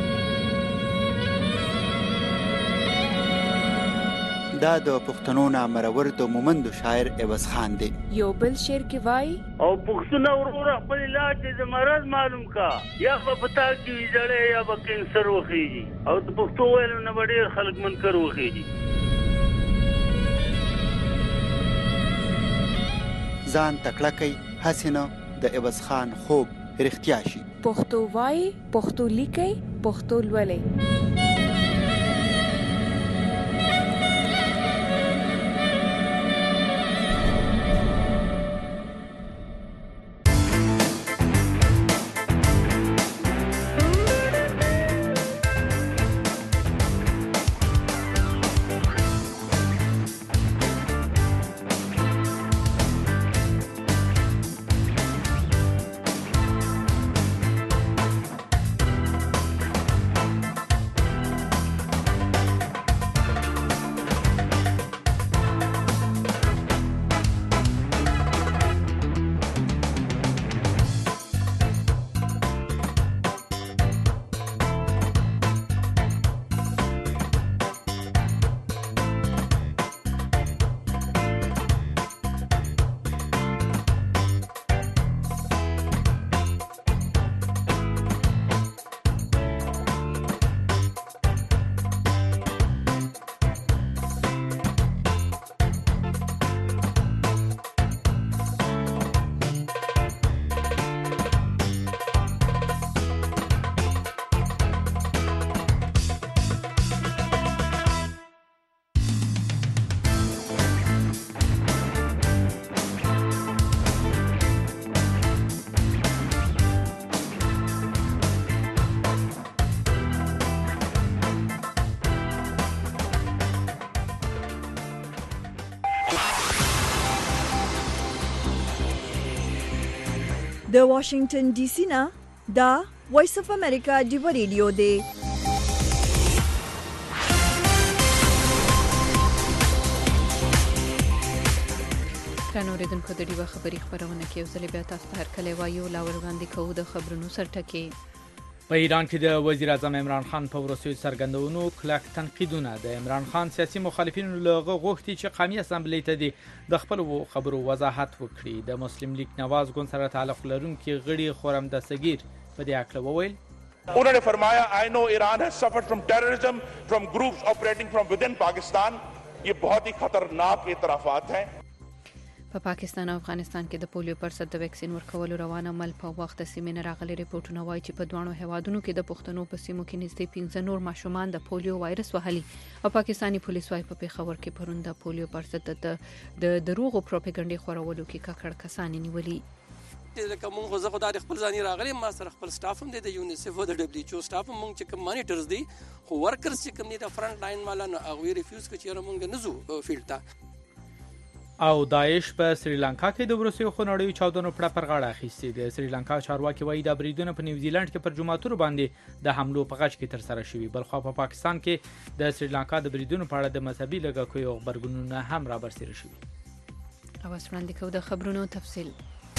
دا د پښتنو نامرور د مومند شاعر عوض خان دی. یو بل شعر کې وای او پښتون ورور خپل علاج د مرض معلوم کا یا په پتا کې جړې یا په کینسر وخیږي او د پښتو ویلو نه ډېر خلک منکر وخیږي. ځان تکړه کوي حسینه د عوض خان خوب رښتیا شي. پښتو وای پښتو لیکي پښتو لولي. د واشنگټن ډي سي نه دا وایس اف امریکا دی ریډیو دی. ګرانو اوریدونکو د ډیوه خبري خبرونه کې یو ځل بیا تاسو ته هرکلی وایو. لا وړاندې کوو د خبرونو سرټکي. په ایران کې د وزیر اعظم عمران خان په وروستیو څرګندونو کلک تنقیدونه د عمران خان سیاسي مخالفینو له غوښتي چې قومي اسمبلی ته د خپل خبرو وضاحت وکړي. د مسلم لیگ نواز ګوند سره تعلق لرونکي غړي خورم دستگیر په دې اړه وویل. उन्होंने फरमाया I know Iran has suffered from terrorism from groups operating from within Pakistan. ये बहुत ही खतरनाक इतराफात हैं. په پا پاکستان او افغانستان کې د پولیو پر ضد د ویکسین ورکولو روان عمل په وخت سیمه نه راغلي ریپورتونه وایي چې په دوه هیوادونو کې د پښتنو په سیمو کې نږدې پنځه نور ماشومان د پولیو وایرس وهلي او پاکستاني پولیس وايي په پیښور کې پرون د پولیو پر ضد د دروغو پروپاګاندا خورولو کې ککړ کسان نیولي. لکه مونږ خو زه خو د خپل ځاني راغلي ما سره خپل سټاف هم دی د یونیسف او د دبليو ایچ او سټاف هم مونږ چې کوم مانیټرز دي خو ورکرز چې کوم دي د فرنٹ لاین والا نه هغه ریفیوز کوي چې مونږ نه زو فیلډ ته. او داعش په سریلانکا کې د وروستیو خونړیو چاودنو پر پر غاړه اخیستې. د سریلانکا چارواکي وایي د بریدونو په نیوزیلند کې پر جماعتونو باندې د حملو په غچ کې تر سره شوي. بلخو په پاکستان کې د سریلانکا د بریدونو په اړه د مذهبي لږکیو خبرګونونه هم رابرسېره شوي. او وړاندې کوو د خبرونو تفصیل.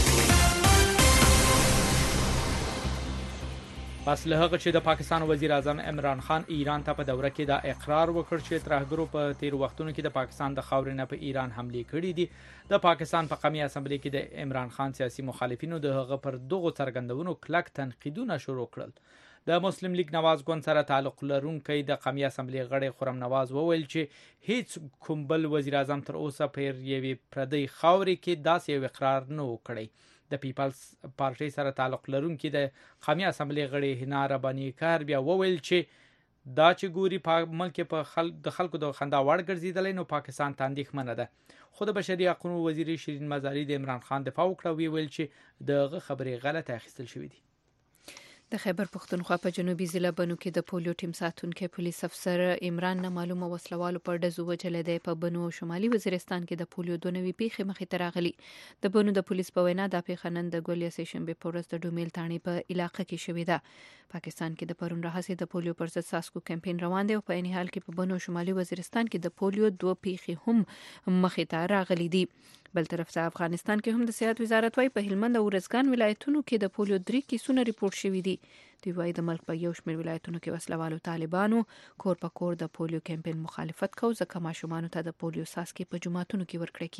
پس له هغه چې د پاکستان وزیر اعظم عمران خان ایران ته په دوره کې دا اقرار وکړ چې ترهګرو په تیر وختونو کې د پاکستان د خاورې نه په ایران حمله کړې دي. د پاکستان په قومي اسمبلی کې د عمران خان سیاسي مخالفینو د هغه پر دغه څرګندونو کلک تنقیدونه شروع کړل. د مسلم لیگ نواز ګوند سره تعلق لرونکي د قومي اسمبلی غړي خورم نواز وویل چې هیڅ کوم بل وزیر اعظم تر اوسه په یوې پردي خاورې کې داسې یو اقرار نه وکړي. د پیپلز پارټي سره تعلق لرونکي د قومي اسمبلی غړي هنا رباني کار بیا وویل چې دا چې ګوري په ملک په خلک د خلکو د خندا وړ ګرځیدل نو پاکستان ته اندېښمنه ده. خو د بشري حقوقو وزیر شیرین مزاری د عمران خان دفاع وکړه ویل چې دغه خبرې غلطه اخیستل شوې دي. د خیبر پختونخوا په جنوبي ضلع بنو کې د پولیو ټیم ساتونکو پولیس افسر عمران نه معلومه وسلوالو پر ډزو وجلې دی. په بنو شمالي وزیرستان کې د پولیو دوه نوي پیښې مخې ته راغلي. د بنو د پولیس په وینا د پیښه نن د ګولیا سیشنبه په ورځ د ډومیل تاڼې په علاقې کې شوې ده. پاکستان کې د پرون راهیسې د پولیو پر ضد ساسکو کمپاین روان دی او په عین حال کې په بنو شمالي وزیرستان کې د پولیو دوه پیښې هم مخې ته راغلي دي. بل طرف ته افغانستان کې هم د صحت وزارت وايي په هلمند او ارزګان ولایتونو کې د پولیو درې کیسونه ریپورت شوي دي. دوی وايي د ملک په یو شمېر ولایتونو کې وسلوالو طالبانو کور په کور د پولیو کمپاین مخالفت کوي ځکه ماشومانو ته د پولیو څاڅکي په جوماتونو کې ورکړل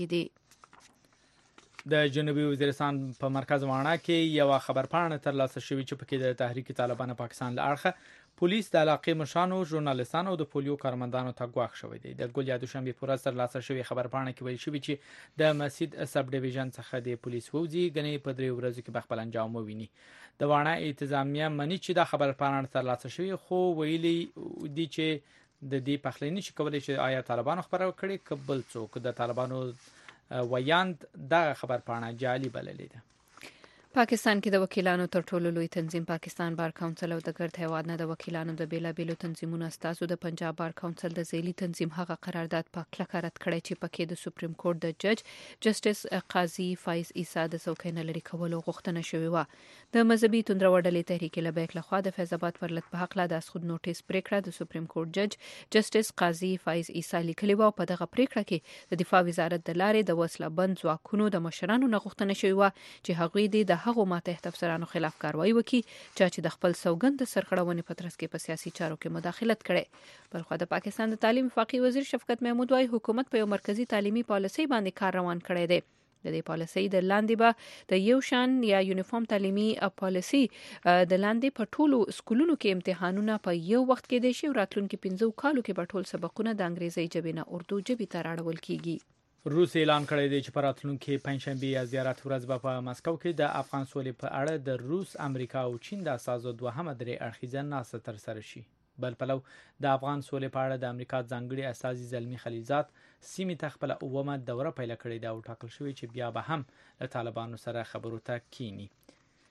کېدي. د جنوبي وزیرستان په مرکز واڼه کې یو خبرپاڼه ترلاسه شوې چې پکې د تحریک طالبان پاکستان له اړخه پولیس د علاقې مشانو ژورنالیستانو او د پولیو کارمندانو ته ګواښ شوی دی. د ګولیا دوشنبه په ورځ ترلاسه شوې خبرپاڼه کې ویل شوی چې د مسجد سب ډیویژن څخه د پولیس ووزي غنې په درې ورځو کې بخپل انجام وویني. د واڼه انتظامیه منی چې د خبرپاڼه ترلاسه شوې خو ویلي دي چې د دې پخلینی چې کولای شي آیا طالبانو خبره کړي قبل څوک د طالبانو ویاند د خبرپاڼه جعلي بللې ده. پاکستان کې د وکیلانو تر ټولو لوی تنظیم پاکستان بار کونسل او د ګرد هیواد نه د وکیلانو د بیلابیلو تنظیمونو استازو د پنجاب بار کونسل د ذیلی تنظیم هغه قرارداد په کلکه رد کړی چې پکې د سپریم کورټ د جج جسټس قاضي فایز عیسی د څوکۍ نه لري کولو غوښتنه شوې و. د مذهبي توندروړلې تحریک لبیک لخوا د فیض آباد ورلت په حق لا د اسخود نوټیس پریکړه د سپریم کورټ جج جسټس قاضي فایز عیسی لیکلی و. په دغه پریکړه کې د دفاع وزارت د لارې د وسله بند ځواکونو د مشرانو نه غوښتنه شوې و چې هغوی د هغو ماتحت افسرانو خلاف کاروایی وکړي چې د خپل سوګند سرخړونې په ترڅ کې په سیاسي چارو کې مداخلت کړي. بلخو د پاکستان د تعلیم وفاقي وزیر شفقت محمود وايي حکومت په یو مرکزی تعلیمي پالیسي باندې کار روان کړی دی. د دې پالیسي د لاندې به د یو شان یا یونیفورم تعلیمي پالیسي د لاندې په ټولو سکولونو کې امتحانونه په یو وخت کې دي شي. راتلونکي پنځه کالو کې په ټول سبقونه د انګریزي ژبې نه اردو ژبې ته راوړل کیږي. روس اعلان کړی دی چې په راتلونکي پنځشنبه یا زیارت ورځ به په مسکو کې د افغان سولې په اړه د روس، امریکا او چین د اساسو دوهمه درې اړخیزه ناسته تر سره شي. بل پلو د افغان سولې په اړه د امریکا ځانګړي استازي زلمی خلیلزاد سیمې ته خپل اومه دوره پیل کړې ده او ټاکل شوی چې بیا به هم له طالبانو سره خبرو ته کینی.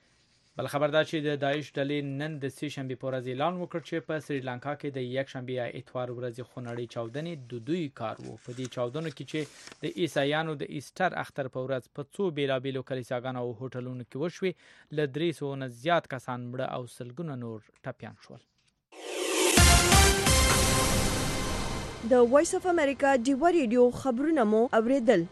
بل خبر دا چې د داعش ډلې نن د سې شنبې په ورځ اعلان وکړ چې په سریلانکا کې د یک شنبې یا اتوار ورځې خونړۍ چاودنې د دوی کار وو. په دې چاودنو کې چې د عیسایانو د ایسټر اختر په ورځ په څو بیلابیلو کلیساګانو او هوټلونو کې وشوي، له درې سوو نه زیات کسان مړه او سلګونه نور ټپیان شول. د وایس اف امریکا ډیوا ریډیو خبرونه مو اوریدل.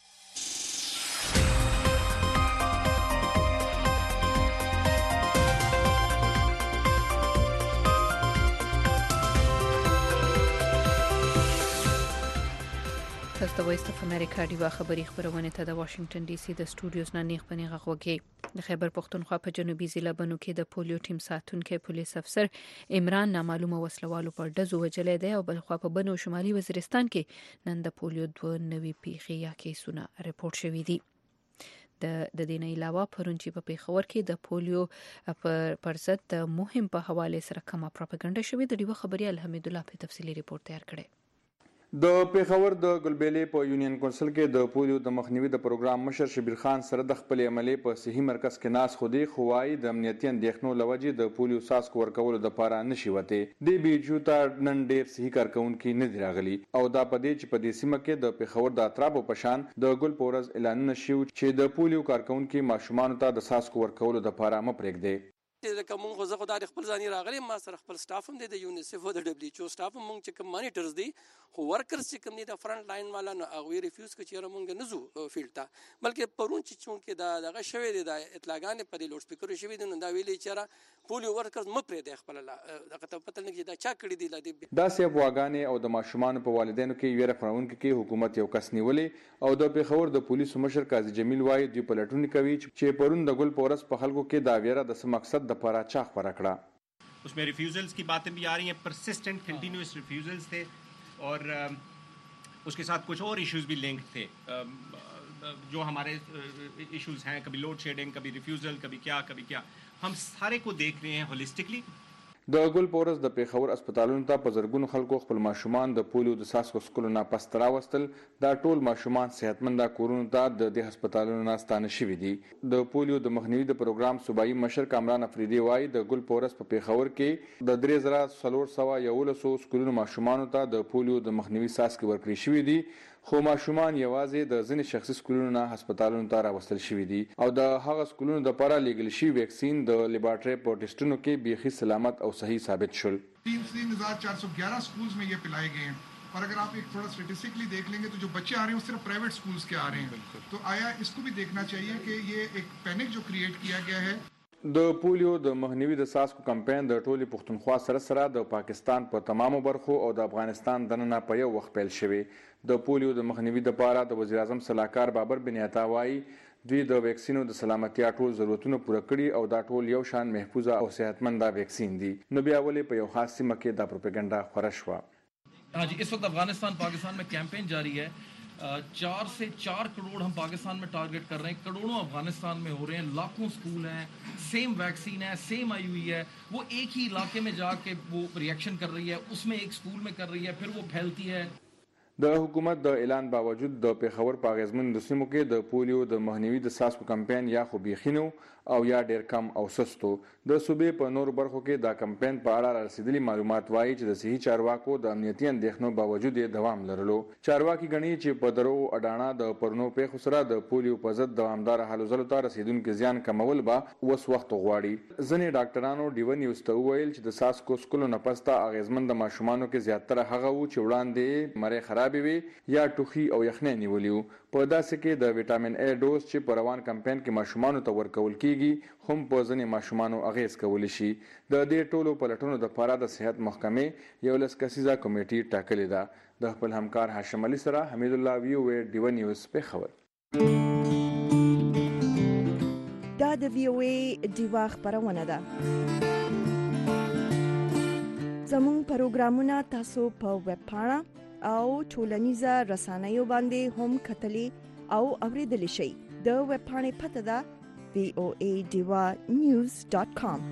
تاسو د وایس اف امریکا ډیوا خبري خبرونه ته د واشنگټن ډي سي د سټوډیوز نه نیغ پنیغه غوږی. د خیبر پختونخوا په جنوبي ضلع بنو کې د پولیو ټیم ساتونکو پولیس افسر عمران نامعلومه وسلوالو پر ډزو وجلې دی او بل خو په بنو شمالي وزیرستان کې نن د پولیو دوه نوي پیښې یا کیسونه ریپورت شوي دي. د د دې نه علاوه پرون چې په پیښور کې د پولیو پر ضد د مهم په حواله سره کومه پروپاګاندا شوې د ډیوا خبري الحمد الله په تفصیلی ریپورت تیار کړی. د پیښور د ګلبېلې په یونین کونسل کې د پولیو د مخنیوي د پروګرام مشر شبیر خان سره د خپل عملي په صحي مرکز کې ناس خودي خوای د امنیتي اندېښنو لوجې د پولیو ساسکو ورکولو د پاره نشي وته. د بیجو ته نن ډېر صحي کارکونکو نه دی راغلي او دا پدې چې په دې سیمه کې د پیښور د اطرافو پشان د ګل پورز اعلان نشو چې د پولیو کارکونکو ماشومان ته د ساسکو ورکولو د پاره مپرېږدي. د کوم غوځه خو د خپل ځاني راغلي ما سره خپل سټاف هم د یونیسف او د دبليو ایچ او سټاف هم چې کوم مانیټرز دي خو ورکرز چې کوم دي د فرنٹ لاین والا نو هغه ریفیوز کوي چې موږ نه زو فیلډ ته، بلکې پرون چې چون کې دا دغه شوی دی د اطلاعات په لوډ سپیکر شوی دی نو دا ویلي چې پولیو ورکرز مپرې د خپل دغه ته پته نه کې دا چا کړی دی لدی دا سی افغانانه او د ماشومان په والدینو کې ویره خورونکو کې حکومت یو کس نیولې او د پیښور د پولیسو مشر قاضي جمیل وای دی پلټون کوي چې پرون د ګل پورس په خلکو کې دا ویره د سم مقصد د پاره چاخ پر उसमें रिफ्यूजल्स की बातें भी आ रही हैं, परसिस्टेंट कंटिन्यूस रिफ्यूजल्स थे और उसके साथ कुछ और इश्यूज भी लिंक थे जो हमारे इश्यूज हैं, कभी लोड शेडिंग, कभी रिफ्यूजल, कभी क्या कभी क्या, हम सारे को देख रहे हैं होलिस्टिकली. د ګل پورس د پیښور هسپتالونو ته په زرګونو خلکو خپل ماشومان د پولیو د ساسکو سکولو نه پسترا وستل. دا ټول ماشومان صحتمند کورونو ته د دې هسپتالونو نه ستانه شوي دي. د پولیو د مخنیوي د پروګرام صوبایي مشر کامران افریدي وایي د ګل پورس په پیښور کې د درې زره څلور سوه یولسو سکولونو ماشومان ته د پولیو د مخنیوي ساسکي ورکړي شوي دي، خو ماشومان یوازې د ځینې شخصي سکولونو نه هسپتالونو ته راوستل شوي دي او د هغه سکولونو د لپاره لیګل شوي ویکسین د لیبارټري په ټیسټونو کې بیخي سلامت او صحیح ثابت شول. तीन हजार चार सौ ग्यारह स्कूल्स में ये पिलाए गए हैं और अगर आप एक थोड़ा स्टेटिस्टिकली देख लेंगे तो जो बच्चे आ रहे हैं वो सिर्फ प्राइवेट स्कूल्स के आ रहे हैं. तो आया इसको भी देखना चाहिए कि ये एक पैनिक जो क्रिएट किया गया है. د پولیو د مخنیوي د ساسکو کمپاین د ټولي پښتونخوا سره سره د پاکستان په تمامو برخو او د افغانستان دننه په یو وخت پیل شوی. د پولیو د مخنیوي لپاره د وزیر اعظم صلاحکار بابر بن عطا وايي دوی د ویکسینو د سلامتیا ټول ضرورتونه پوره کړي او دا ټول یو شان محفوظه او صحتمند ویکسین دي. نو بیا ولې په یو خاص سیمه کې دا پروپاګاندا خورا شوه. हाँ जी, इस वक्त अफगानिस्तान पाकिस्तान में कैंपेन जारी है. चार से चार करोड़ हम पाकिस्तान में टारगेट कर रहे हैं, करोड़ों अफगानिस्तान में हो रहे हैं, लाखों स्कूल हैं, सेम वैक्सीन है, सेम आई हुई है, वो एक ही इलाके में जाके वो रिएक्शन कर रही है, उसमें एक स्कूल में कर रही है, फिर वो फैलती है. د حکومت د اعلان باوجود د پیښور په غزمن د سیمو کې د پولیو د مخنیوي د ساسکو کمپاین یا خو بيخینو او یا ډیر کم او سستو. د صوبې په نور برخو کې دا کمپاین په اړه رسیدلي معلومات وایي چې د صحي چارواکو د امنیتي اندېښنو باوجود یې دوام لرلو. چارواکي غني چې په درو اډانا د پرنو پیښو سره د پولیو په ضد دوامدار حل زلو ته رسیدونکو زیان کمول به وس وخت غواړي. ځینې ډاکټرانو ډیو نیوز ته ویل چې د ساسکو سکولو نه پسته اغیزمند ماشومانو کې زیاتره هغه وو چې وړاندې مری خرابې وي یا ټوخي او یخنۍ نیولیو. په داسې کې د وټامین ای ډوز چې په روان کمپاین کې ماشومانو ته ورکول کیږي هم په ځینې ماشومانو اغیز کولی شي. د دې ټولو پلټونو د لپاره د صحت محکمې یو لس کسیزه کمیټې ټاکلې ده. د خپل همکار هاشم علي سره حمید الله وی او ډیو نیوز په خبر. دا د وی او ای ډیوا خبرونه ده. زموږ پروګرامونه تاسو په ویب پاڼه او ټولنیزه رسنیو باندې هم کتلی او اوریدلی شئ. د ویب پاڼې پته ده وی او ای ډیوا نیوز ډاٹ کام.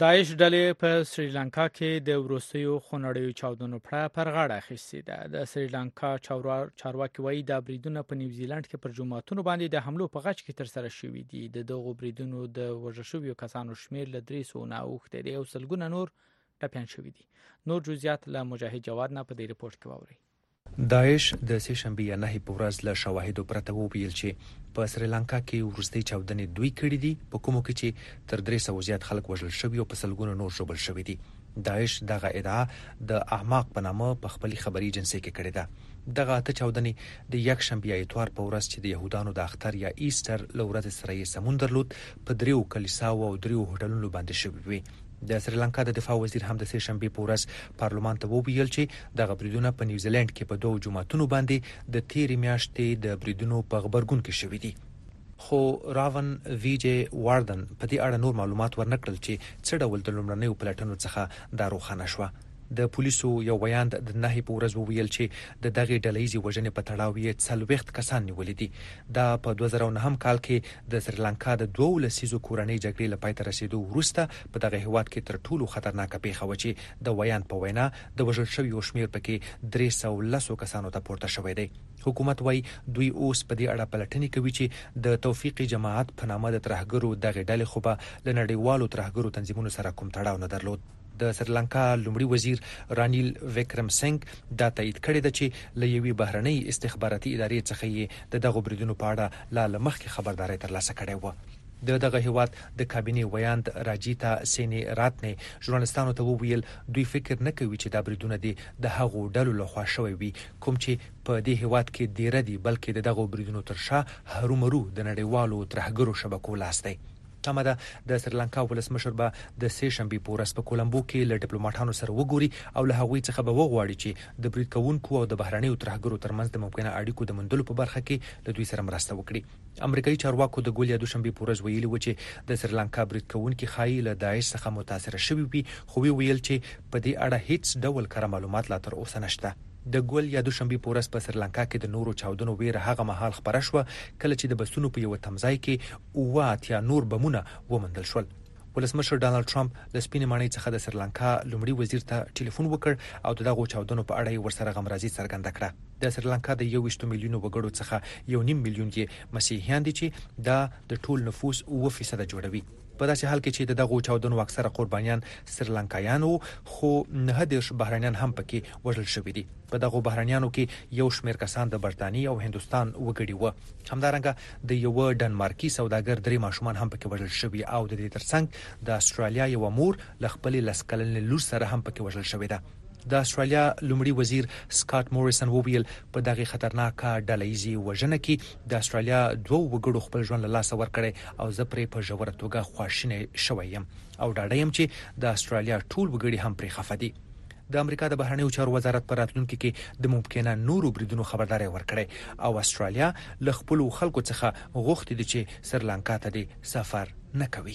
داعش ډلې په سریلانکا کې د وروستیو خونړیو چاودنو پړه پر غاړه اخیستې ده. د سریلانکا چارواکي وایي دا بریدونه په نیوزیلند کې پر جماعتونو باندې د حملو په غچ کې ترسره شوي دي. د دغو بریدونو د وژل شویو کسانو شمیر له درې سوو نه اوښتی دی او سلګونه نور ټپیان شوي دي. نور جزئیات له مجاهد جواد نه په دې ریپورت کې واورئ. داعش د سه شنبه یا نه په ورځ له شواهدو پرته وویل چې په سریلانکا کې ورستي چاودنې دوی کړې دي، په کومو کې چې تر درې سوو زیات خلک وژل شوي او په سلګونو نور ژوبل شوي دي. داعش دغه ادعا د احماق په نامه په خپل خبري ایجنسي کې کړې ده. دغه اته چاودنې د یک شنبه یا اتوار په ورځ چې د يهودانو د اختر یا ایستر لورځ سره یې سمون درلود په دریو کلیساو او دریو هوټلونو باندې شوي وي. د سریلانکا د دفاع وزیر هم د سه شنبه په ورځ پارلمان ته وویل چې دغه بریدونه په نیوزیلند کې په دوه جماعتونو باندې د تیرې میاشتې د بریدونو په خبرګون کې شوي دي. خو راون وی جی واردن په دې اړه نور معلومات ورنکړل چې څه ډول د لومړنیو پلټنو څخه دا روښانه شوه. د پولیسو یو بیان د نهي په ورځ وویل چې د دغه ډلېزي وژنې په تړاو یې څلوېښت کسان نیولې دي. دا په دوه زره نه هم کال کې د سریلانکا د دوه لسیزو کورنۍ جګړې لپاره تر رسیدو وروسته په دغه هیواد کې تر ټولو خطرناکه پیښه و چې د ویان په وینا د وژل شویو شمیر پکې درې سوه لس کسانو ته پورته شوی دی. حکومت وايي دوی اوس په دې اړه پلټنې کوي چې د توفیق جماعت په نامه د ترهګرو دغه ډلې خو به له نړیوالو ترهګرو تنظیمونو سره کوم تړاو نه درلود. د سریلانکا لومړي وزیر رانیل وکرم سنگ دا تایید کړی دی چې له یوې بهرنۍ استخباراتي ادارې څخه یې د دغو بریدونو په اړه لا له مخکې خبرداري ترلاسه کړې وه. د دغه هیواد د کابینې ویاند راجیتا سینی راتنې ژورنالستانو ته وویل دوی فکر نه کوي چې دا بریدونه دي د هغو ډلو لخوا شوي وي کوم چې په دې هیواد کې ډیره دي، بلکې د دغو بریدونو تر شا هرومرو د نړیوالو ترهګرو شبکو لاس دی. تمه ده د سریلانکا ولسمشر به د سه شنبه په ورځ په کولمبو کې له ډیپلوماټانو سره وګوري او له هغوی څخه به وغواړي چې د برید کوونکو او د بهرنیو ترهګرو ترمنځ د ممکنه اړیکو د موندلو په برخه کې له دوی سره مرسته وکړي. امریکایي چارواکو د ګول یا دوشنبه په ورځ ویلي و چې د سریلانکا برید کوونکي خایي له داعش څخه متاثر شوي وي، خو ویل چې په دې اړه هیڅ ډول کره معلومات لا تر اوسه نشته. د ګول یا دوشنبه په ورځ په سریلانکا کې د نورو چاودنو ویره هغه مهال خبره شوه کله چې د بسونو په یو تمځای کې اوه اتیا نور بمونه ومندل شول. ولسمشر ډانلډ ټرمپ د سپینې ماڼۍ څخه د سریلانکا لومړي وزیر ته ټلیفون وکړ او دغه چاودنو په اړه ورسره غمرازي څرګنده کړه. د سریلانکا د یو ویشت میلیونو وګړو څخه یو نیم میلیون یې مسیحیان دي چې دا د ټول نفوس اوه فیصد جوړوي. په داسې حال کې چې د دغو چاودنو اکثره قربانیان سریلانکایان وو، خو نه د بهرانيان هم پکې وژل شوي دي. په دغو بهرانيانو کې یو شمېر کسان د برتانیې او هندستان وګړي وو. همدارنګه د یو ډنمارکي سوداګر درې ماشومان هم پکې وژل شوي او د دې ترڅنګ د استرالیا یو مور ل خپل لس کلنې لور سره هم پکې وژل شوې ده. د استرالیا لومړي وزیر سکاٹ موریسن وویل په دغه خطرناکه ډلهیزي وژنه کې د استرالیا دوه وګړو خپل ژوند له لاسه ورکړي او زه پرې په ژوره توګه خواشینی شوی یم او ډاډه یم چې د استرالیا ټول وګړي هم پرې خفه دي. د امریکا د بهرنیو چارو وزارت پر راتلونکي کې د ممکنه نورو بریدونو خبرداري ورکړي او استرالیا له خپل خلکو څخه غوښتي دي چې سریلانکا ته د سفر نه کوي.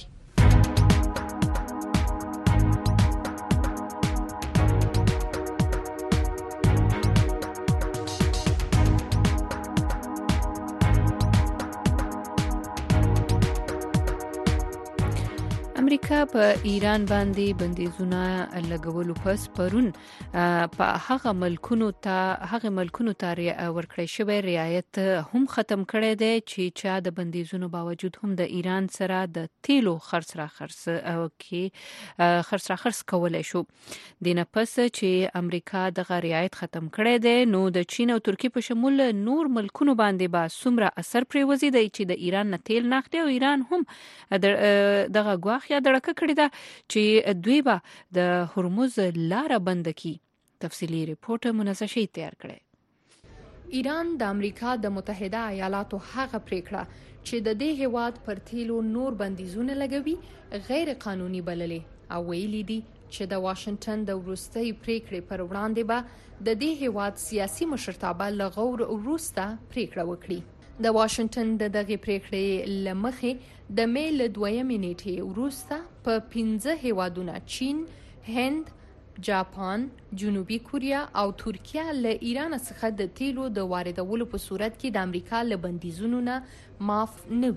امریکا په ایران باندې بندیزونه لګولو پس پرون په هغه ملکونو ته هغه ملکونو ته ورکړی شوی رعایت هم ختم کړی دی چې چا د بندیزونو باوجود هم د ایران سره د تیلو خرڅ را خرڅ او کې خرڅ را خرڅ کولای شو. دینه پس چې امریکا دغه رعایت ختم کړی دی نو د چین او ترکیه په شمول نور ملکونو باندې با څومره اثر پرې وزیدي چې د ایران نه تیل ناخته او ایران هم دغه غواخ دړکه کړی دا چې دوی به د هرمز لاره بند کی. تفصیلی ریپورت منسشي تیار کړي. ایران د امریکا د متحده ایالاتو هغه پریکړه چې د دې هیواد پر تیلو نور بندیزونه لګوي غیر قانوني بللې او ویلي دي چې د واشنگټن د وروستۍ پریکړې پر وړاندې به د دې هیواد سیاسي مشرتابه لغور وروسته پریکړه وکړي. د واشنگټن د دغه پریکړې لمخې د میل دویمې نیټې وروسته په پنځه هیوادونه چین، هند، جاپان، جنوبي کوریا او ترکیه له ایران څخه د تیلو د واردولو په صورت کې د امریکا له بندیزونو نه معاف نه وي.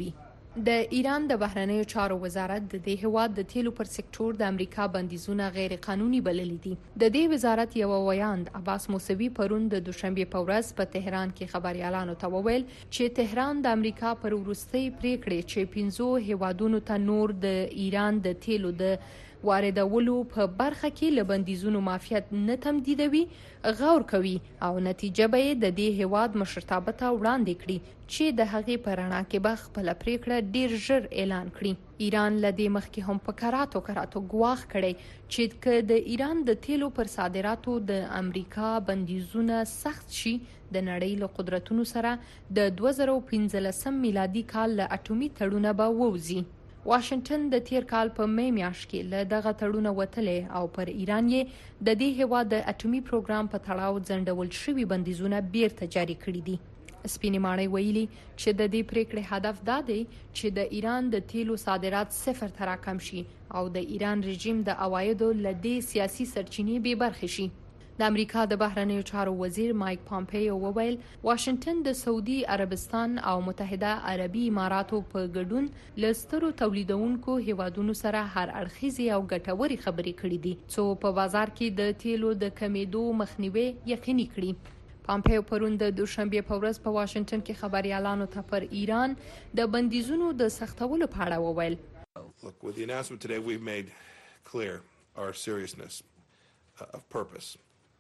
د ایران د بهرنیو چارو وزارت د دې هواد د تیلو پر سکتور د امریکا بندیزونه غیر قانوني بللي دي. د دې وزارت یو ویاند عباس موسوي پرون د دوشنبه په ورځ په تهران کې خبريالانو ته وویل چې تهران د امریکا پر وروستۍ پریکړې چې پنځو هوادونو ته نور د ایران د تیلو د واردولو په برخه کې له بندیزونو معافیت نه تمدیدوي غور کوي او نتیجه به د دې هواد مشرتابه ته وړاندې کړي چې د هغې په رڼا کې به خپله پریکړه ډیر ژر اعلان کړي. ایران له دې مخکې هم په کراتو کراتو ګواښ کړی چې که د ایران د تیلو پر صادراتو د امریکا بندیزونه سخت شي د نړۍ له قدرتونو سره د دوه زره پنځلسم میلادي کال له اټومي تړونه به ووځي. واشنگټن د تیر کال په می میاشت کې له دغه تړونه وتلې او پر ایران یې د دې هیواد د اټومي پروګرام په تړاو ځنډول شوي بندیزونه بیرته جاري کړي دي. سپینې ماڼۍ ویلي چې د دې پریکړې هدف دا دی چې د ایران د تیلو صادرات صفر ته راکم شي او د ایران رژیم د عوایدو له دې سیاسي سرچینې بې برخې شي. د امریکا د بهرنیو چارو وزیر مایک پامپیو وویل واشنگټن د سعودي عربستان او متحده عربي اماراتو په ګډون له سترو تولیدونکو هیوادونو سره هر اړخیزې او ګټورې خبرې کړې دي څو په بازار کې د تیلو د کمیدو مخنیوي یقیني کړي. پامپیو پرون د دوشنبه په ورځ په واشنگټن کې خبريالانو ته پر ایران د بندیزونو د سختولو په اړه وویل. Look, with the announcement today, we've made clear our seriousness uh, of purpose.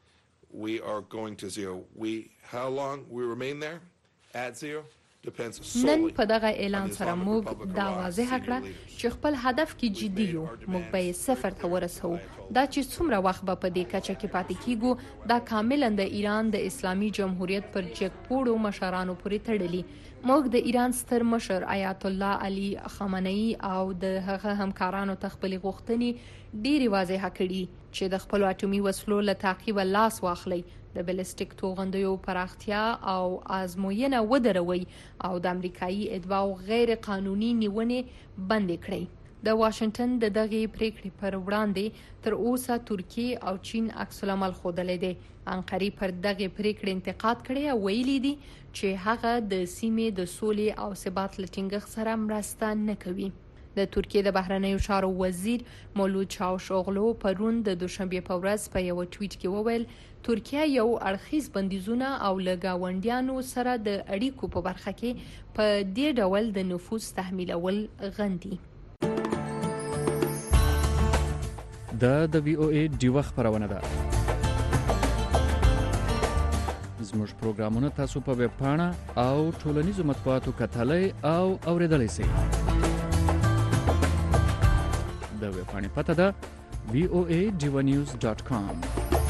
We are going to zero. We, how long we remain there at zero depends solely. نن په دغه اعلان سره موږ دا واضح کړه چې خپل هدف کې جدي یو. موږ به صفر ته ورسو. دا چې څومره وخت به په دې کچه کې پاتې کیږو دا کاملا د ایران د اسلامي جمهوریت پر جګپوړو مشرانو پورې تړلي. موږ د ایران ستر مشر آیت الله علي خامنه‌ای او د هغه همکارانو ته خپلې غوښتنې ډېرې واضحه کړي چې د خپلو اټومي وسلو له تعقیبه لاس واخلي، د بلسټیک توغندیو پراختیا او آزموینه ودروي او د امریکایي اتباعو غیر قانوني نیونې بندې کړي. د واشنگټن د دغې پریکړې پر وړاندې تر اوسه ترکیه او چین عکس العمل ښودلی دی. انقرې پر دغې پریکړې انتقاد کړی او ویلي دي چې هغه د سیمې د سولې او ثبات له ټینګښت سره مرسته نه کوي. د ترکیه د بهرنیو چارو وزیر مولود چاوشوغلو پرون د دوشنبه په ورځ په یو ټویټ کې وویل ترکیه یو اړخیز بندیزونه او له ګاونډیانو سره د اړیکو په برخه کې په دې ډول د نفوذ تحمیلول غندي. دا د وی او ای ډیوه خبرونه ده. زموږ پروګرامونه تاسو په ویب پاڼه او ټولنیزو مطبوعاتو کتلای او اوریدلای شئ. د ویب پاڼې پته ده وی او ای ډیوه نیوز ډاټ کام.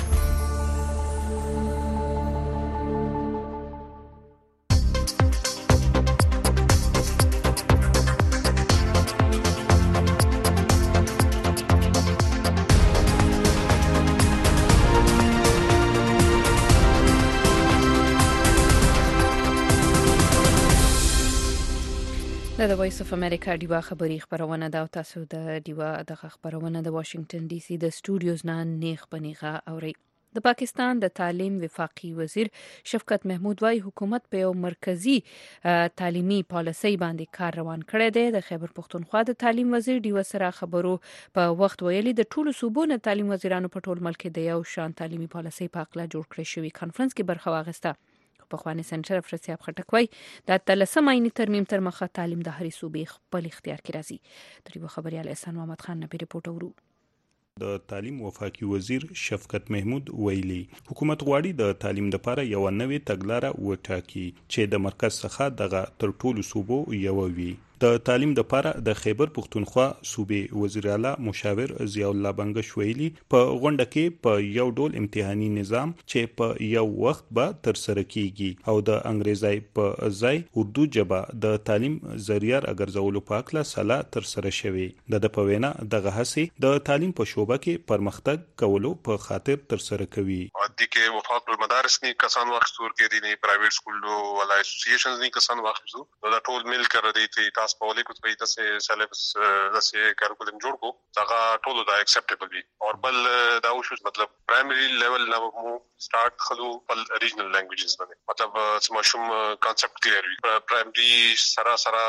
د وایس اف امریکا ډیوا خبری خبرونه دا تاسو د ډیوا د خبرونه د واشنگټن ډي سي د سټوډیوز نه نیخ پنیغه اوري. د پاکستان د تعلیم وفاقي وزیر شفقت محمود وايي حکومت په یو مرکزی تعلیمي پالیسي باندې کار روان کړی دی. د خیبر پختونخوا د تعلیم وزیر ډیوا سره خبرو په وخت ویلي د ټولو صوبونو تعلیم وزیرانو په ټول ملک د یو شان تعلیمي پالیسي په اړه جوړ کړی شوی کانفرنس کې برخه واخیسته. په خواني سنټر افرسیاب خټک وای د تلسم عیني ترمیم تر مخه تعلیم د هرې صوبې خپل اختیار کې راځي. د ریو خبريال احسان محمد خان نه ریپورت ورو. د تعلیم وفاقي وزیر شفقت محمود ویلي حکومت غواړي د تعلیم لپاره یو نوې تګلارې وټاکي چې د مرکز څخه دغه تر ټولو صوبو یو وي. د تعلیم لپاره د خیبر پختونخوا صوبې وزیر اعلی مشاور ضیاء الله بنگش ویلي په غونډه کې په یو ډول امتحاني نظام چې په یو وخت به تر سره کیږي او د انګریزي په ځای اردو ژبه د تعلیم ذریعہ اګرځولو په اړه سلا تر سره شوی. د پوینا دغه هڅې د تعلیم په شوبه کې پرمختګ کولو په خاطر تر سره کوي. دي کې وفاق المدارس ني کسان واخستور کې دي نه پرایویټ سکولو ولا اسوسییشنز ني کسان واخستو دا ټول مل کړی دي چې تاسو په لیکو په تاسو سلیبس داسې کاریکولم جوړ کو دا ټول دا اکسپټیبل وي او بل دا وشو مطلب پرایمري لیول نو مو سٹارټ خلو په ریجنل لانګویجز باندې مطلب چې مشوم کانسپټ کلیر وي پرایمري سره سره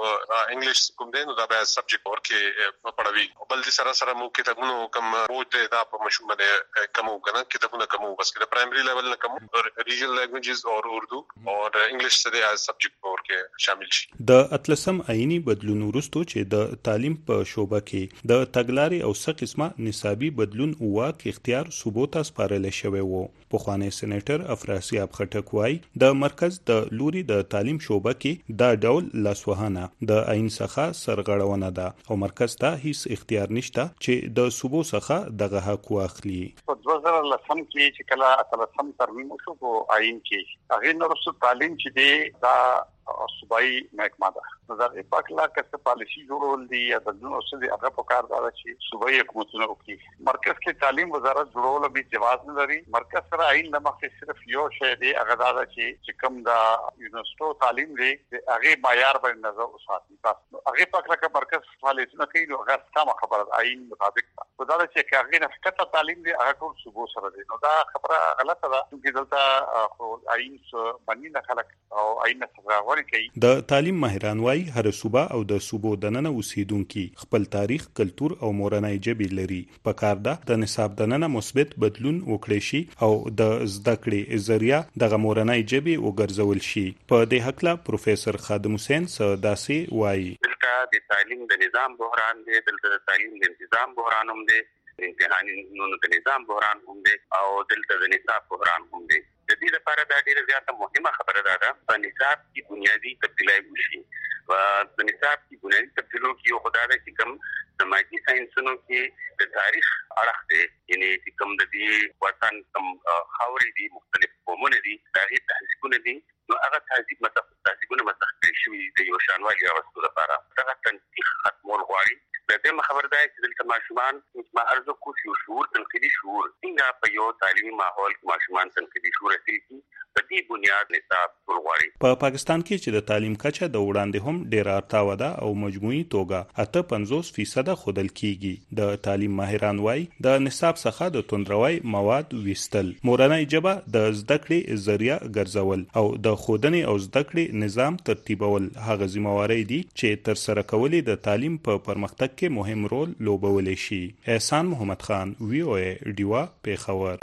انګلیش کوم دی نو دا به سبجیکټ ورکه پړوي بل دي سره سره مو کتابونو کوم موجود دا په مشوم باندې کوم کنه کتابونه کوم بس کله پرایمري لیول نه کوم ریجنل لانګویجز او اردو او انګلیش ته از سبجیکټ ورکه شامل شي د اتلسم آئینی بدلون وروسته چې د تعلیم په شوبه کې د تګلارې او څه قسمه نصابي بدلون واک اختیار ثبوت سپارل شوی وو پخوانی سېنیټر افراسیاب خټک وای د مرکز د لوري د تعلیم شوبه کې دا ډول لاسوهانه د عین څخه سرغړونه ده او مرکز ته هیڅ اختیار نشته چې د صوبو څخه دغه حق واخلي په دوه زره لسم کې چې کله اتلسم ترمیم وشو په عین کې هغه نورسو تعلیم چې دی دا صوبایي محکمه ده نظر پاک لا کسه پالیسی جوړول دي یا د جنو سره هغه په کار دا چې صوبایي حکومتونه وکړي مرکز کې تعلیم وزارت جوړول به جواز نه لري مرکز سره عین د مخې صرف یو شی دی هغه دا چې کوم دا یونیورسيټو تعلیم دی هغه معیار باندې نظر وساتي تاسو هغه پاک لا مرکز فعالیتونه کوي نو هغه سم خبره عین مطابق ده دا چې هغه نه فقط تعلیم دی هغه ټول صوبو سره دی نو دا خبره غلطه ده چې دلته عین باندې نه خلک او عین سره د تعلیم ماهران وای هر صوبه او د صوبو دننه اوسیدونکو خپل تاریخ کلچر او مورنۍ ژبه لري په کار ده د نصاب دننه مثبت بدلون وکړي شي او د زده کړې ذریعہ د مورنۍ ژبه وګرځول شي په دې حق لا پروفیسور خادم حسین سداسي وای دلته د تعلیم د نظام بحران دی دلته د تعلیم د نظام بحران هم دی امتحاني نونو د نظام بحران هم دی او دلته د نصاب بحران هم دی د دې لپاره دا ډیره زیاته مهمه خبره ده چې نصاب کی بنیادی تبدیلای وشي او د نصاب کی بنیادی تبدیلو کې یو خدای د کوم سماجی ساينسونو کې د تاریخ اړخ دی یعنی چې کوم د دې وطن کوم خاورې دي مختلف قومونه دي تاریخ تهذیبونه دي نو هغه تهذیب متفق تهذیبونه متفق شوي د یو شانوالي راوستلو لپاره دا تنسیق ختمول غواړي د دې خبر ده چې دلته ماشومان ما ارزو کو شعور تنقیدي شعور څنګه په یو تعلیمي ماحول کې ماشومان تنقیدي شعور اصلي کی په دې بنیاد نصاب ټولغواړي په پاکستان کې چې د تعلیم کچه د وړاندې هم ډیر ارتاو ده او مجموعي توګه اته پنځوس فیصد خودل کیږي د تعلیم ماهران وای د نصاب څخه د توندروي مواد وستل مورنۍ ژبه د زده کړې ذریعہ ګرځول او د خودنې او زده کړې نظام ترتیبول هغه ذمہواری دي چې تر سره کولې د تعلیم په پرمختګ کې مهم رول لوبولی شي احسان محمد خان وی او ای ډیوا پیښور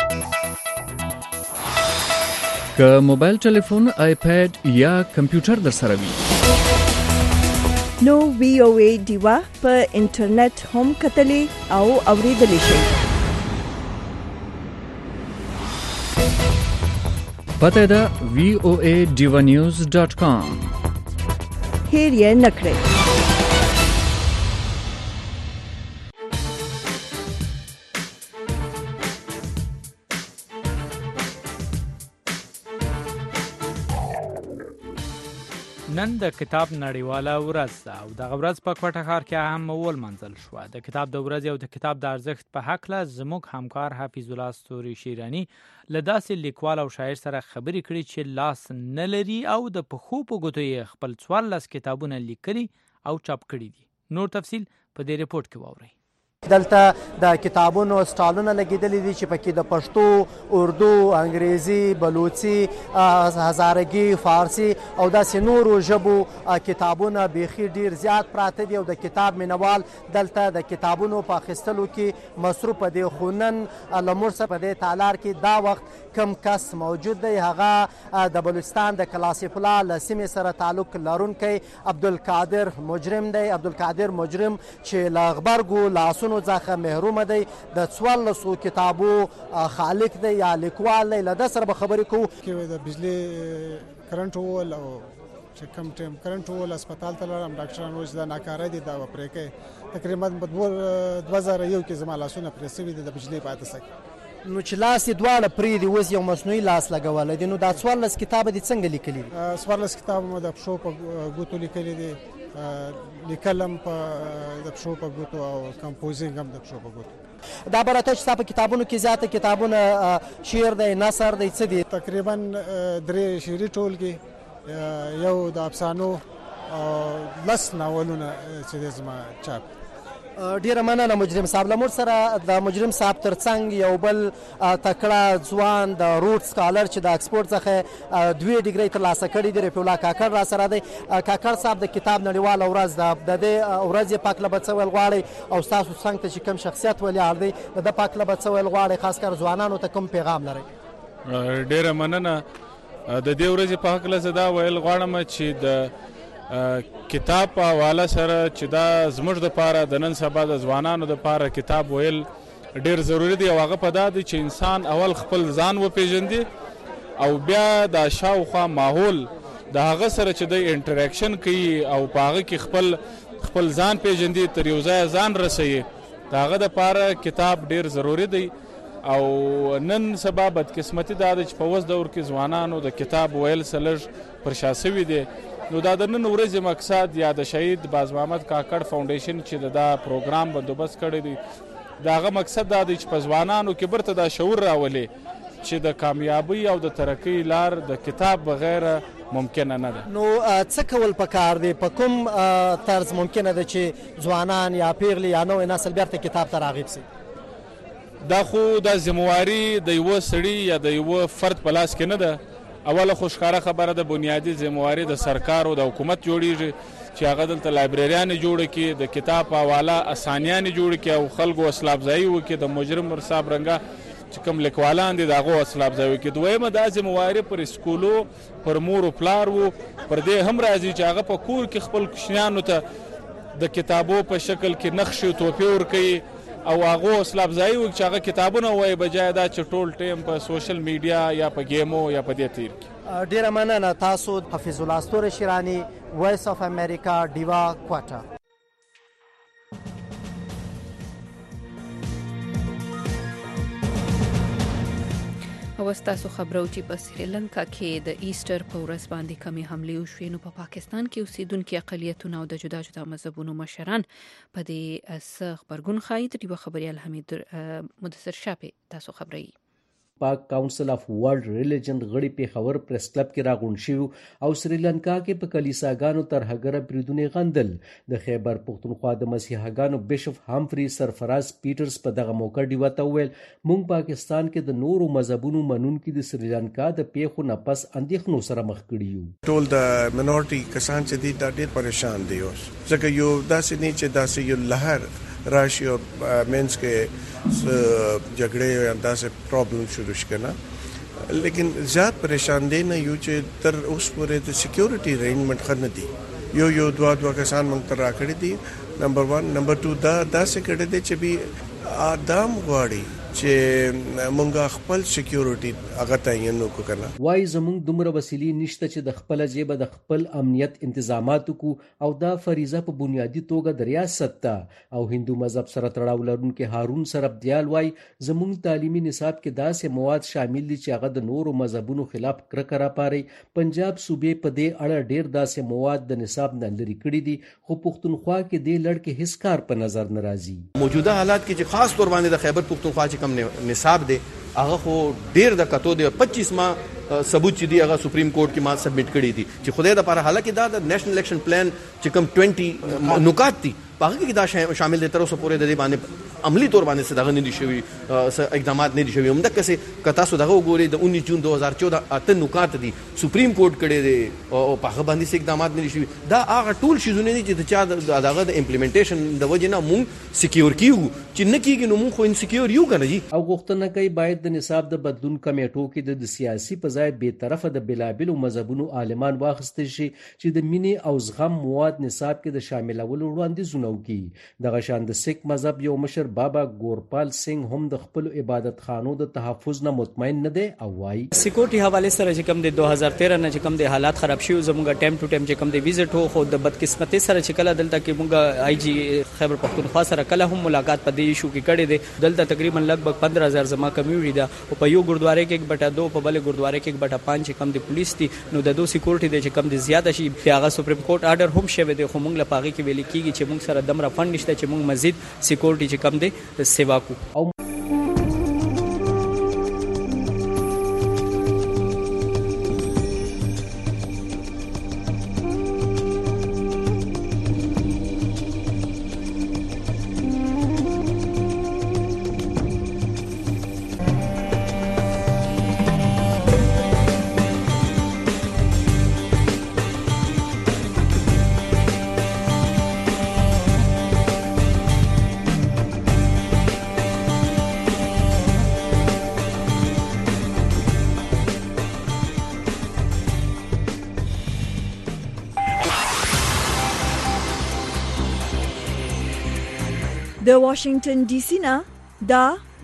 که موبایل ټلیفون آیپاد یا کمپیوټر در سره وي نو وی او ای ډیوا په انټرنیټ هم کتلې او اوریدلې شي پته ده وی او ای ډیوا نیوز ډاٹ کام هیر یې نکړئ نن د کتاب نړیواله ورځ ده او د ورځ په کوټه ښار کې هم مول منځل شو د کتاب د ورځ او د کتاب د ارزښت په حق له زموږ همکار حفیظ الله ستوري شیرانی لداسې لیکوال او شاعر سره خبرې کړې چې لاس نه لري او د پخو په ګوتو خپل څوارلس کتابونه لیکلي او چاپ کړي دي نور تفصیل په دې ریپورت کې واورئ دلته د کتابونو سټالونه لګیدلي دي چې پکې د پښتو اردو انګریزي بلوچي هزارګي فارسي او داسې نورو ژبو کتابونه بیخي ډیر زیات پراته دي او د کتاب مینوال دلته د کتابونو په اخیستلو کې مصروف دي خو نن له موږ سره په دې تالار کې دا وخت کم کس موجود دی هغه د بلوچستان د کلاسیف الله له سیمې سره تعلق لرونکی عبدالقادر مجرم دی عبدالقادر مجرم چې له غبرګو لاسونو څخه محروم دی د څوارلسو کتابو خالق دی یا لیکوال دی له ده سره به خبرې کوو کې د بجلی کرنټ وول او چې کم ټیم کرنټ وول هسپتال ته لاړم ډاکټران وایي چې دا ناکاره دي دا به پرې کوي تقریبا په دوه زره یو کې زما لاسونه پرې سوي دي د بجلی په حادثه کې نو چې لاس یې دواړه پرې دي اوس یو مصنوعي لاس لګولی دی نو دا څوارلس کتابه دي څنګه لیکلي دي څوارلس کتابه مو د پښو په ګوتو لیکلي دي لیکل هم په د پښو په ګوتو او کمپوزینګ هم د پښو په ګوتو دا به راته چې ستا په کتابونو کې زیاته کتابونه شعر دی نثر دی څه دي؟ تقریبا درې شعري ټولګې، یو د افسانو او لس ناولونه چې دی زما چاپ. ډیره مننه مجرم صاحب. له موږ سره د مجرم صاحب ترڅنګ یو بل تکړه ځوان د روډ سکالر چې د اکسفورډ څخه دوې ډیګرۍ ترلاسه کړي دي، رفیع الله کاکړ را سره دی. کاکړ صاحب د کتاب نړیواله ورځ ده، د دې ورځ یې په هکله به څه ویل غواړئ او ستاسو څنګ ته چې کوم شخصیت ولاړ دی د ده په هکله به څه ویل غواړئ، خاص کر ځوانانو ته کوم پیغام لرئ؟ ډیره مننه. د دې ورځې په هکله زه دا ویل غواړم چې د کتاب په حواله سره چې دا زموږ دپاره د نن سبا د ځوانانو دپاره کتاب ویل ډیر ضروري دی، او هغه په دا دی چې انسان اول خپل ځان وپېژندي او بیا د شاوخوا ماحول د هغه سره چې دی انټریکشن کوي او په هغه کې خپل خپل ځان پېژندي، تر یو ځایه ځان رسوي. د هغه دپاره کتاب ډیر ضروري دی. او نن سبا بدقسمتي دا ده چې په اوس دور کې ځوانانو د کتاب ویل څه لږ پر شا سوي دي. نو دا د نن ورځې مقصد یا د شهید باز محمد کاکړ فاونډیشن چې دا پروګرام بندوبست کړی دی، د هغه مقصد دا دی چې په ځوانانو کې برته دا شعور راولي چې د کامیابی او د ترقۍ لار د کتاب بغیر ممکنه نه ده. نو څه کول پکار دی؟ په کوم طرز ممکنه ده چې ځوانان یا پیغلې یا نوی نسل بیرته کتاب ته راغب سي؟ دا خو د ذمہواری د یو سړي یا د یو فرد په لاس کې نه ده. اوله خو ښکاره خبره ده بنیادي ذمہواری د سرکار او د حکومت جوړیږي چې هغه دلته لایبرریانې جوړه کړي، د کتاب په حواله اسانیانې جوړه کړي او خلکو حوصله افزایي وکړي، د مجرم صاحب رنګه چې کوم لیکوالان دي د هغو حوصله افزایي وکړي. دویمه دا ذمہواری پر سکولو پر مور و پلار وو، پر دې هم راځي چې هغه په کور کې خپل کوچنیانو ته د کتابو په شکل کې نقشې او تحفې ورکوي او هغه حوصله افزایي وکړي چې هغه کتابونه وایي، بجای دا چې ټول ټیم په سوشل میډیا یا په ګیمو یا په دې تیر کړي. ډیره مننه. تاسو حفیظ الله ستوری شیرانی، وایس اف امریکا، ډیوا کوټا. او ستاسو خبرو چې په سریلانکا کې د ایسټر په ورځ باندې کمی حملې وشوې، نو په پا پاکستان کې اوسیدونکو اقلیتونو او د جدا جدا مذهبونو مشران په دې څه خبرګون ښایي. د یو خبريال حمید مدثر شاپه تاسو خبري. پاک کونسل اف ورلد ریلیجن غړي پیښور پریس کلب کې راغونډ شو او سریلانکا کې په کلیساګانو ترهګره بریدونه غندل. د خیبر پختونخوا د مسیحاګانو بشپ همفري سرفراز پیټرز په دغه موقع ډیوه ته ویل مونږ پاکستان کې د نورو مذهبونو منونکو د سریلانکا د پیښو نه پس اندېښنو سره مخ کړي یو. ټول د منورټي کسان چې دي دا ډېر پریشان دي اوس ځکه یو داسې نه چې داسې یو لهر راشي او مینس کې جګړې یا داسې پرابلم شروع شکنه، لیکن زیات پریشان دي نه یو چې تر اوس پورې د سکیورټي ارینجمنٹ خنه دي. یو یو دوا دوا کسان موږ تر راکړي دي. نمبر ون. نمبر ټو دا داسې کړي دي چې به ادم غواړي چې مونږه خپل سکیورټي هغه تعین وکړو. وای زمونږ دومره وسیلې نشته چې د خپل جیب د خپل امنیت انتظامات کو او دا فریضه په بنیادی توګه د ریاست ته او هندو مذهب سره تړاو لرونکي هارون سربدیال وای زمونږ تعلیمي نصاب کې داسې مواد شامل دي چې هغه د نورو مذهبونو خلاف کرکه راپاري. پنجاب صوبې په دې اړه ډیر داسې مواد د نصاب نه لري کړي دي، خو پښتونخوا کې دې لړ کې هیڅ کار په نظر ناراضي. موجوده حالات کې چې خاص تور باندې د خیبر پښتونخوا چې نصاب دی هغه خو ډیر د کتو دی پچیس ما ثبوت چې دی هغه سپریم کورټ کې ما سبمټ کړی دي چې خدای د لپاره حالکه دا د نېشنل الیکشن پلان چې کوم بیس نکات دي هغه کې دا شامل دي. تر اوسه پورې د دې باندې عملی طور باندې څه دغه نه دي شوي، اقدامات نه دي شوي. همدا کسې کتا سو دغه وګوري د انیس جون دو هزار چودہ اته نکات دي سپریم کورټ کړي دي او په هغه باندې څه اقدامات نه دي شوي. دا هغه ټول شیزونه دي چې د چا دغه د امپلیمنټیشن د وجې نه مونږ سکیور کیو چې نه کیږي نو مونږ خو انسکیور یو کنه جی. او غوښتنه کوي باید د نصاب د بدلون کمیټو کې د سیاسي په ځای به طرفه د بلابلو مذهبونو عالمان واخیستل شي چې د مینې او زغم مواد نصاب کې د شاملولو وړاندیزونه وکړي. دغه شان د سکھ مذهب یو مشر بابا ګورپال سنگ هم د خپل عبادت خانو د تحفظ نه مطمئن نه دی او وايي سکیورټي حواله سره چې کوم د دو هزار تیرہ نه چې کوم د حالات خراب شي زموږ ټایم ټو ټایم چې کوم د ویزټ هو خو د بدقسمتي سره چې کله دلته کې موږ آی جی خیبر پختونخوا سره کله هم ملاقات په دې شو کې کړې دي. دلته تقریبا لګبګ پندرہ هزار زما کمیونټي ده او په یو ګردواره کې بټا دو په بل ګردواره کې بټا پانچ کم د پولیس دي نو د دو سکیورټي د چې کم د زیاته شي هغه سپریم کورټ آرډر هم شوه دی خو موږ لپاره کې ویل کیږي چې موږ سره دمر فند نشته چې موږ مزید سکیورټي چې کم کم دی سیوا کو. د واشنگټن ډي سي نه دا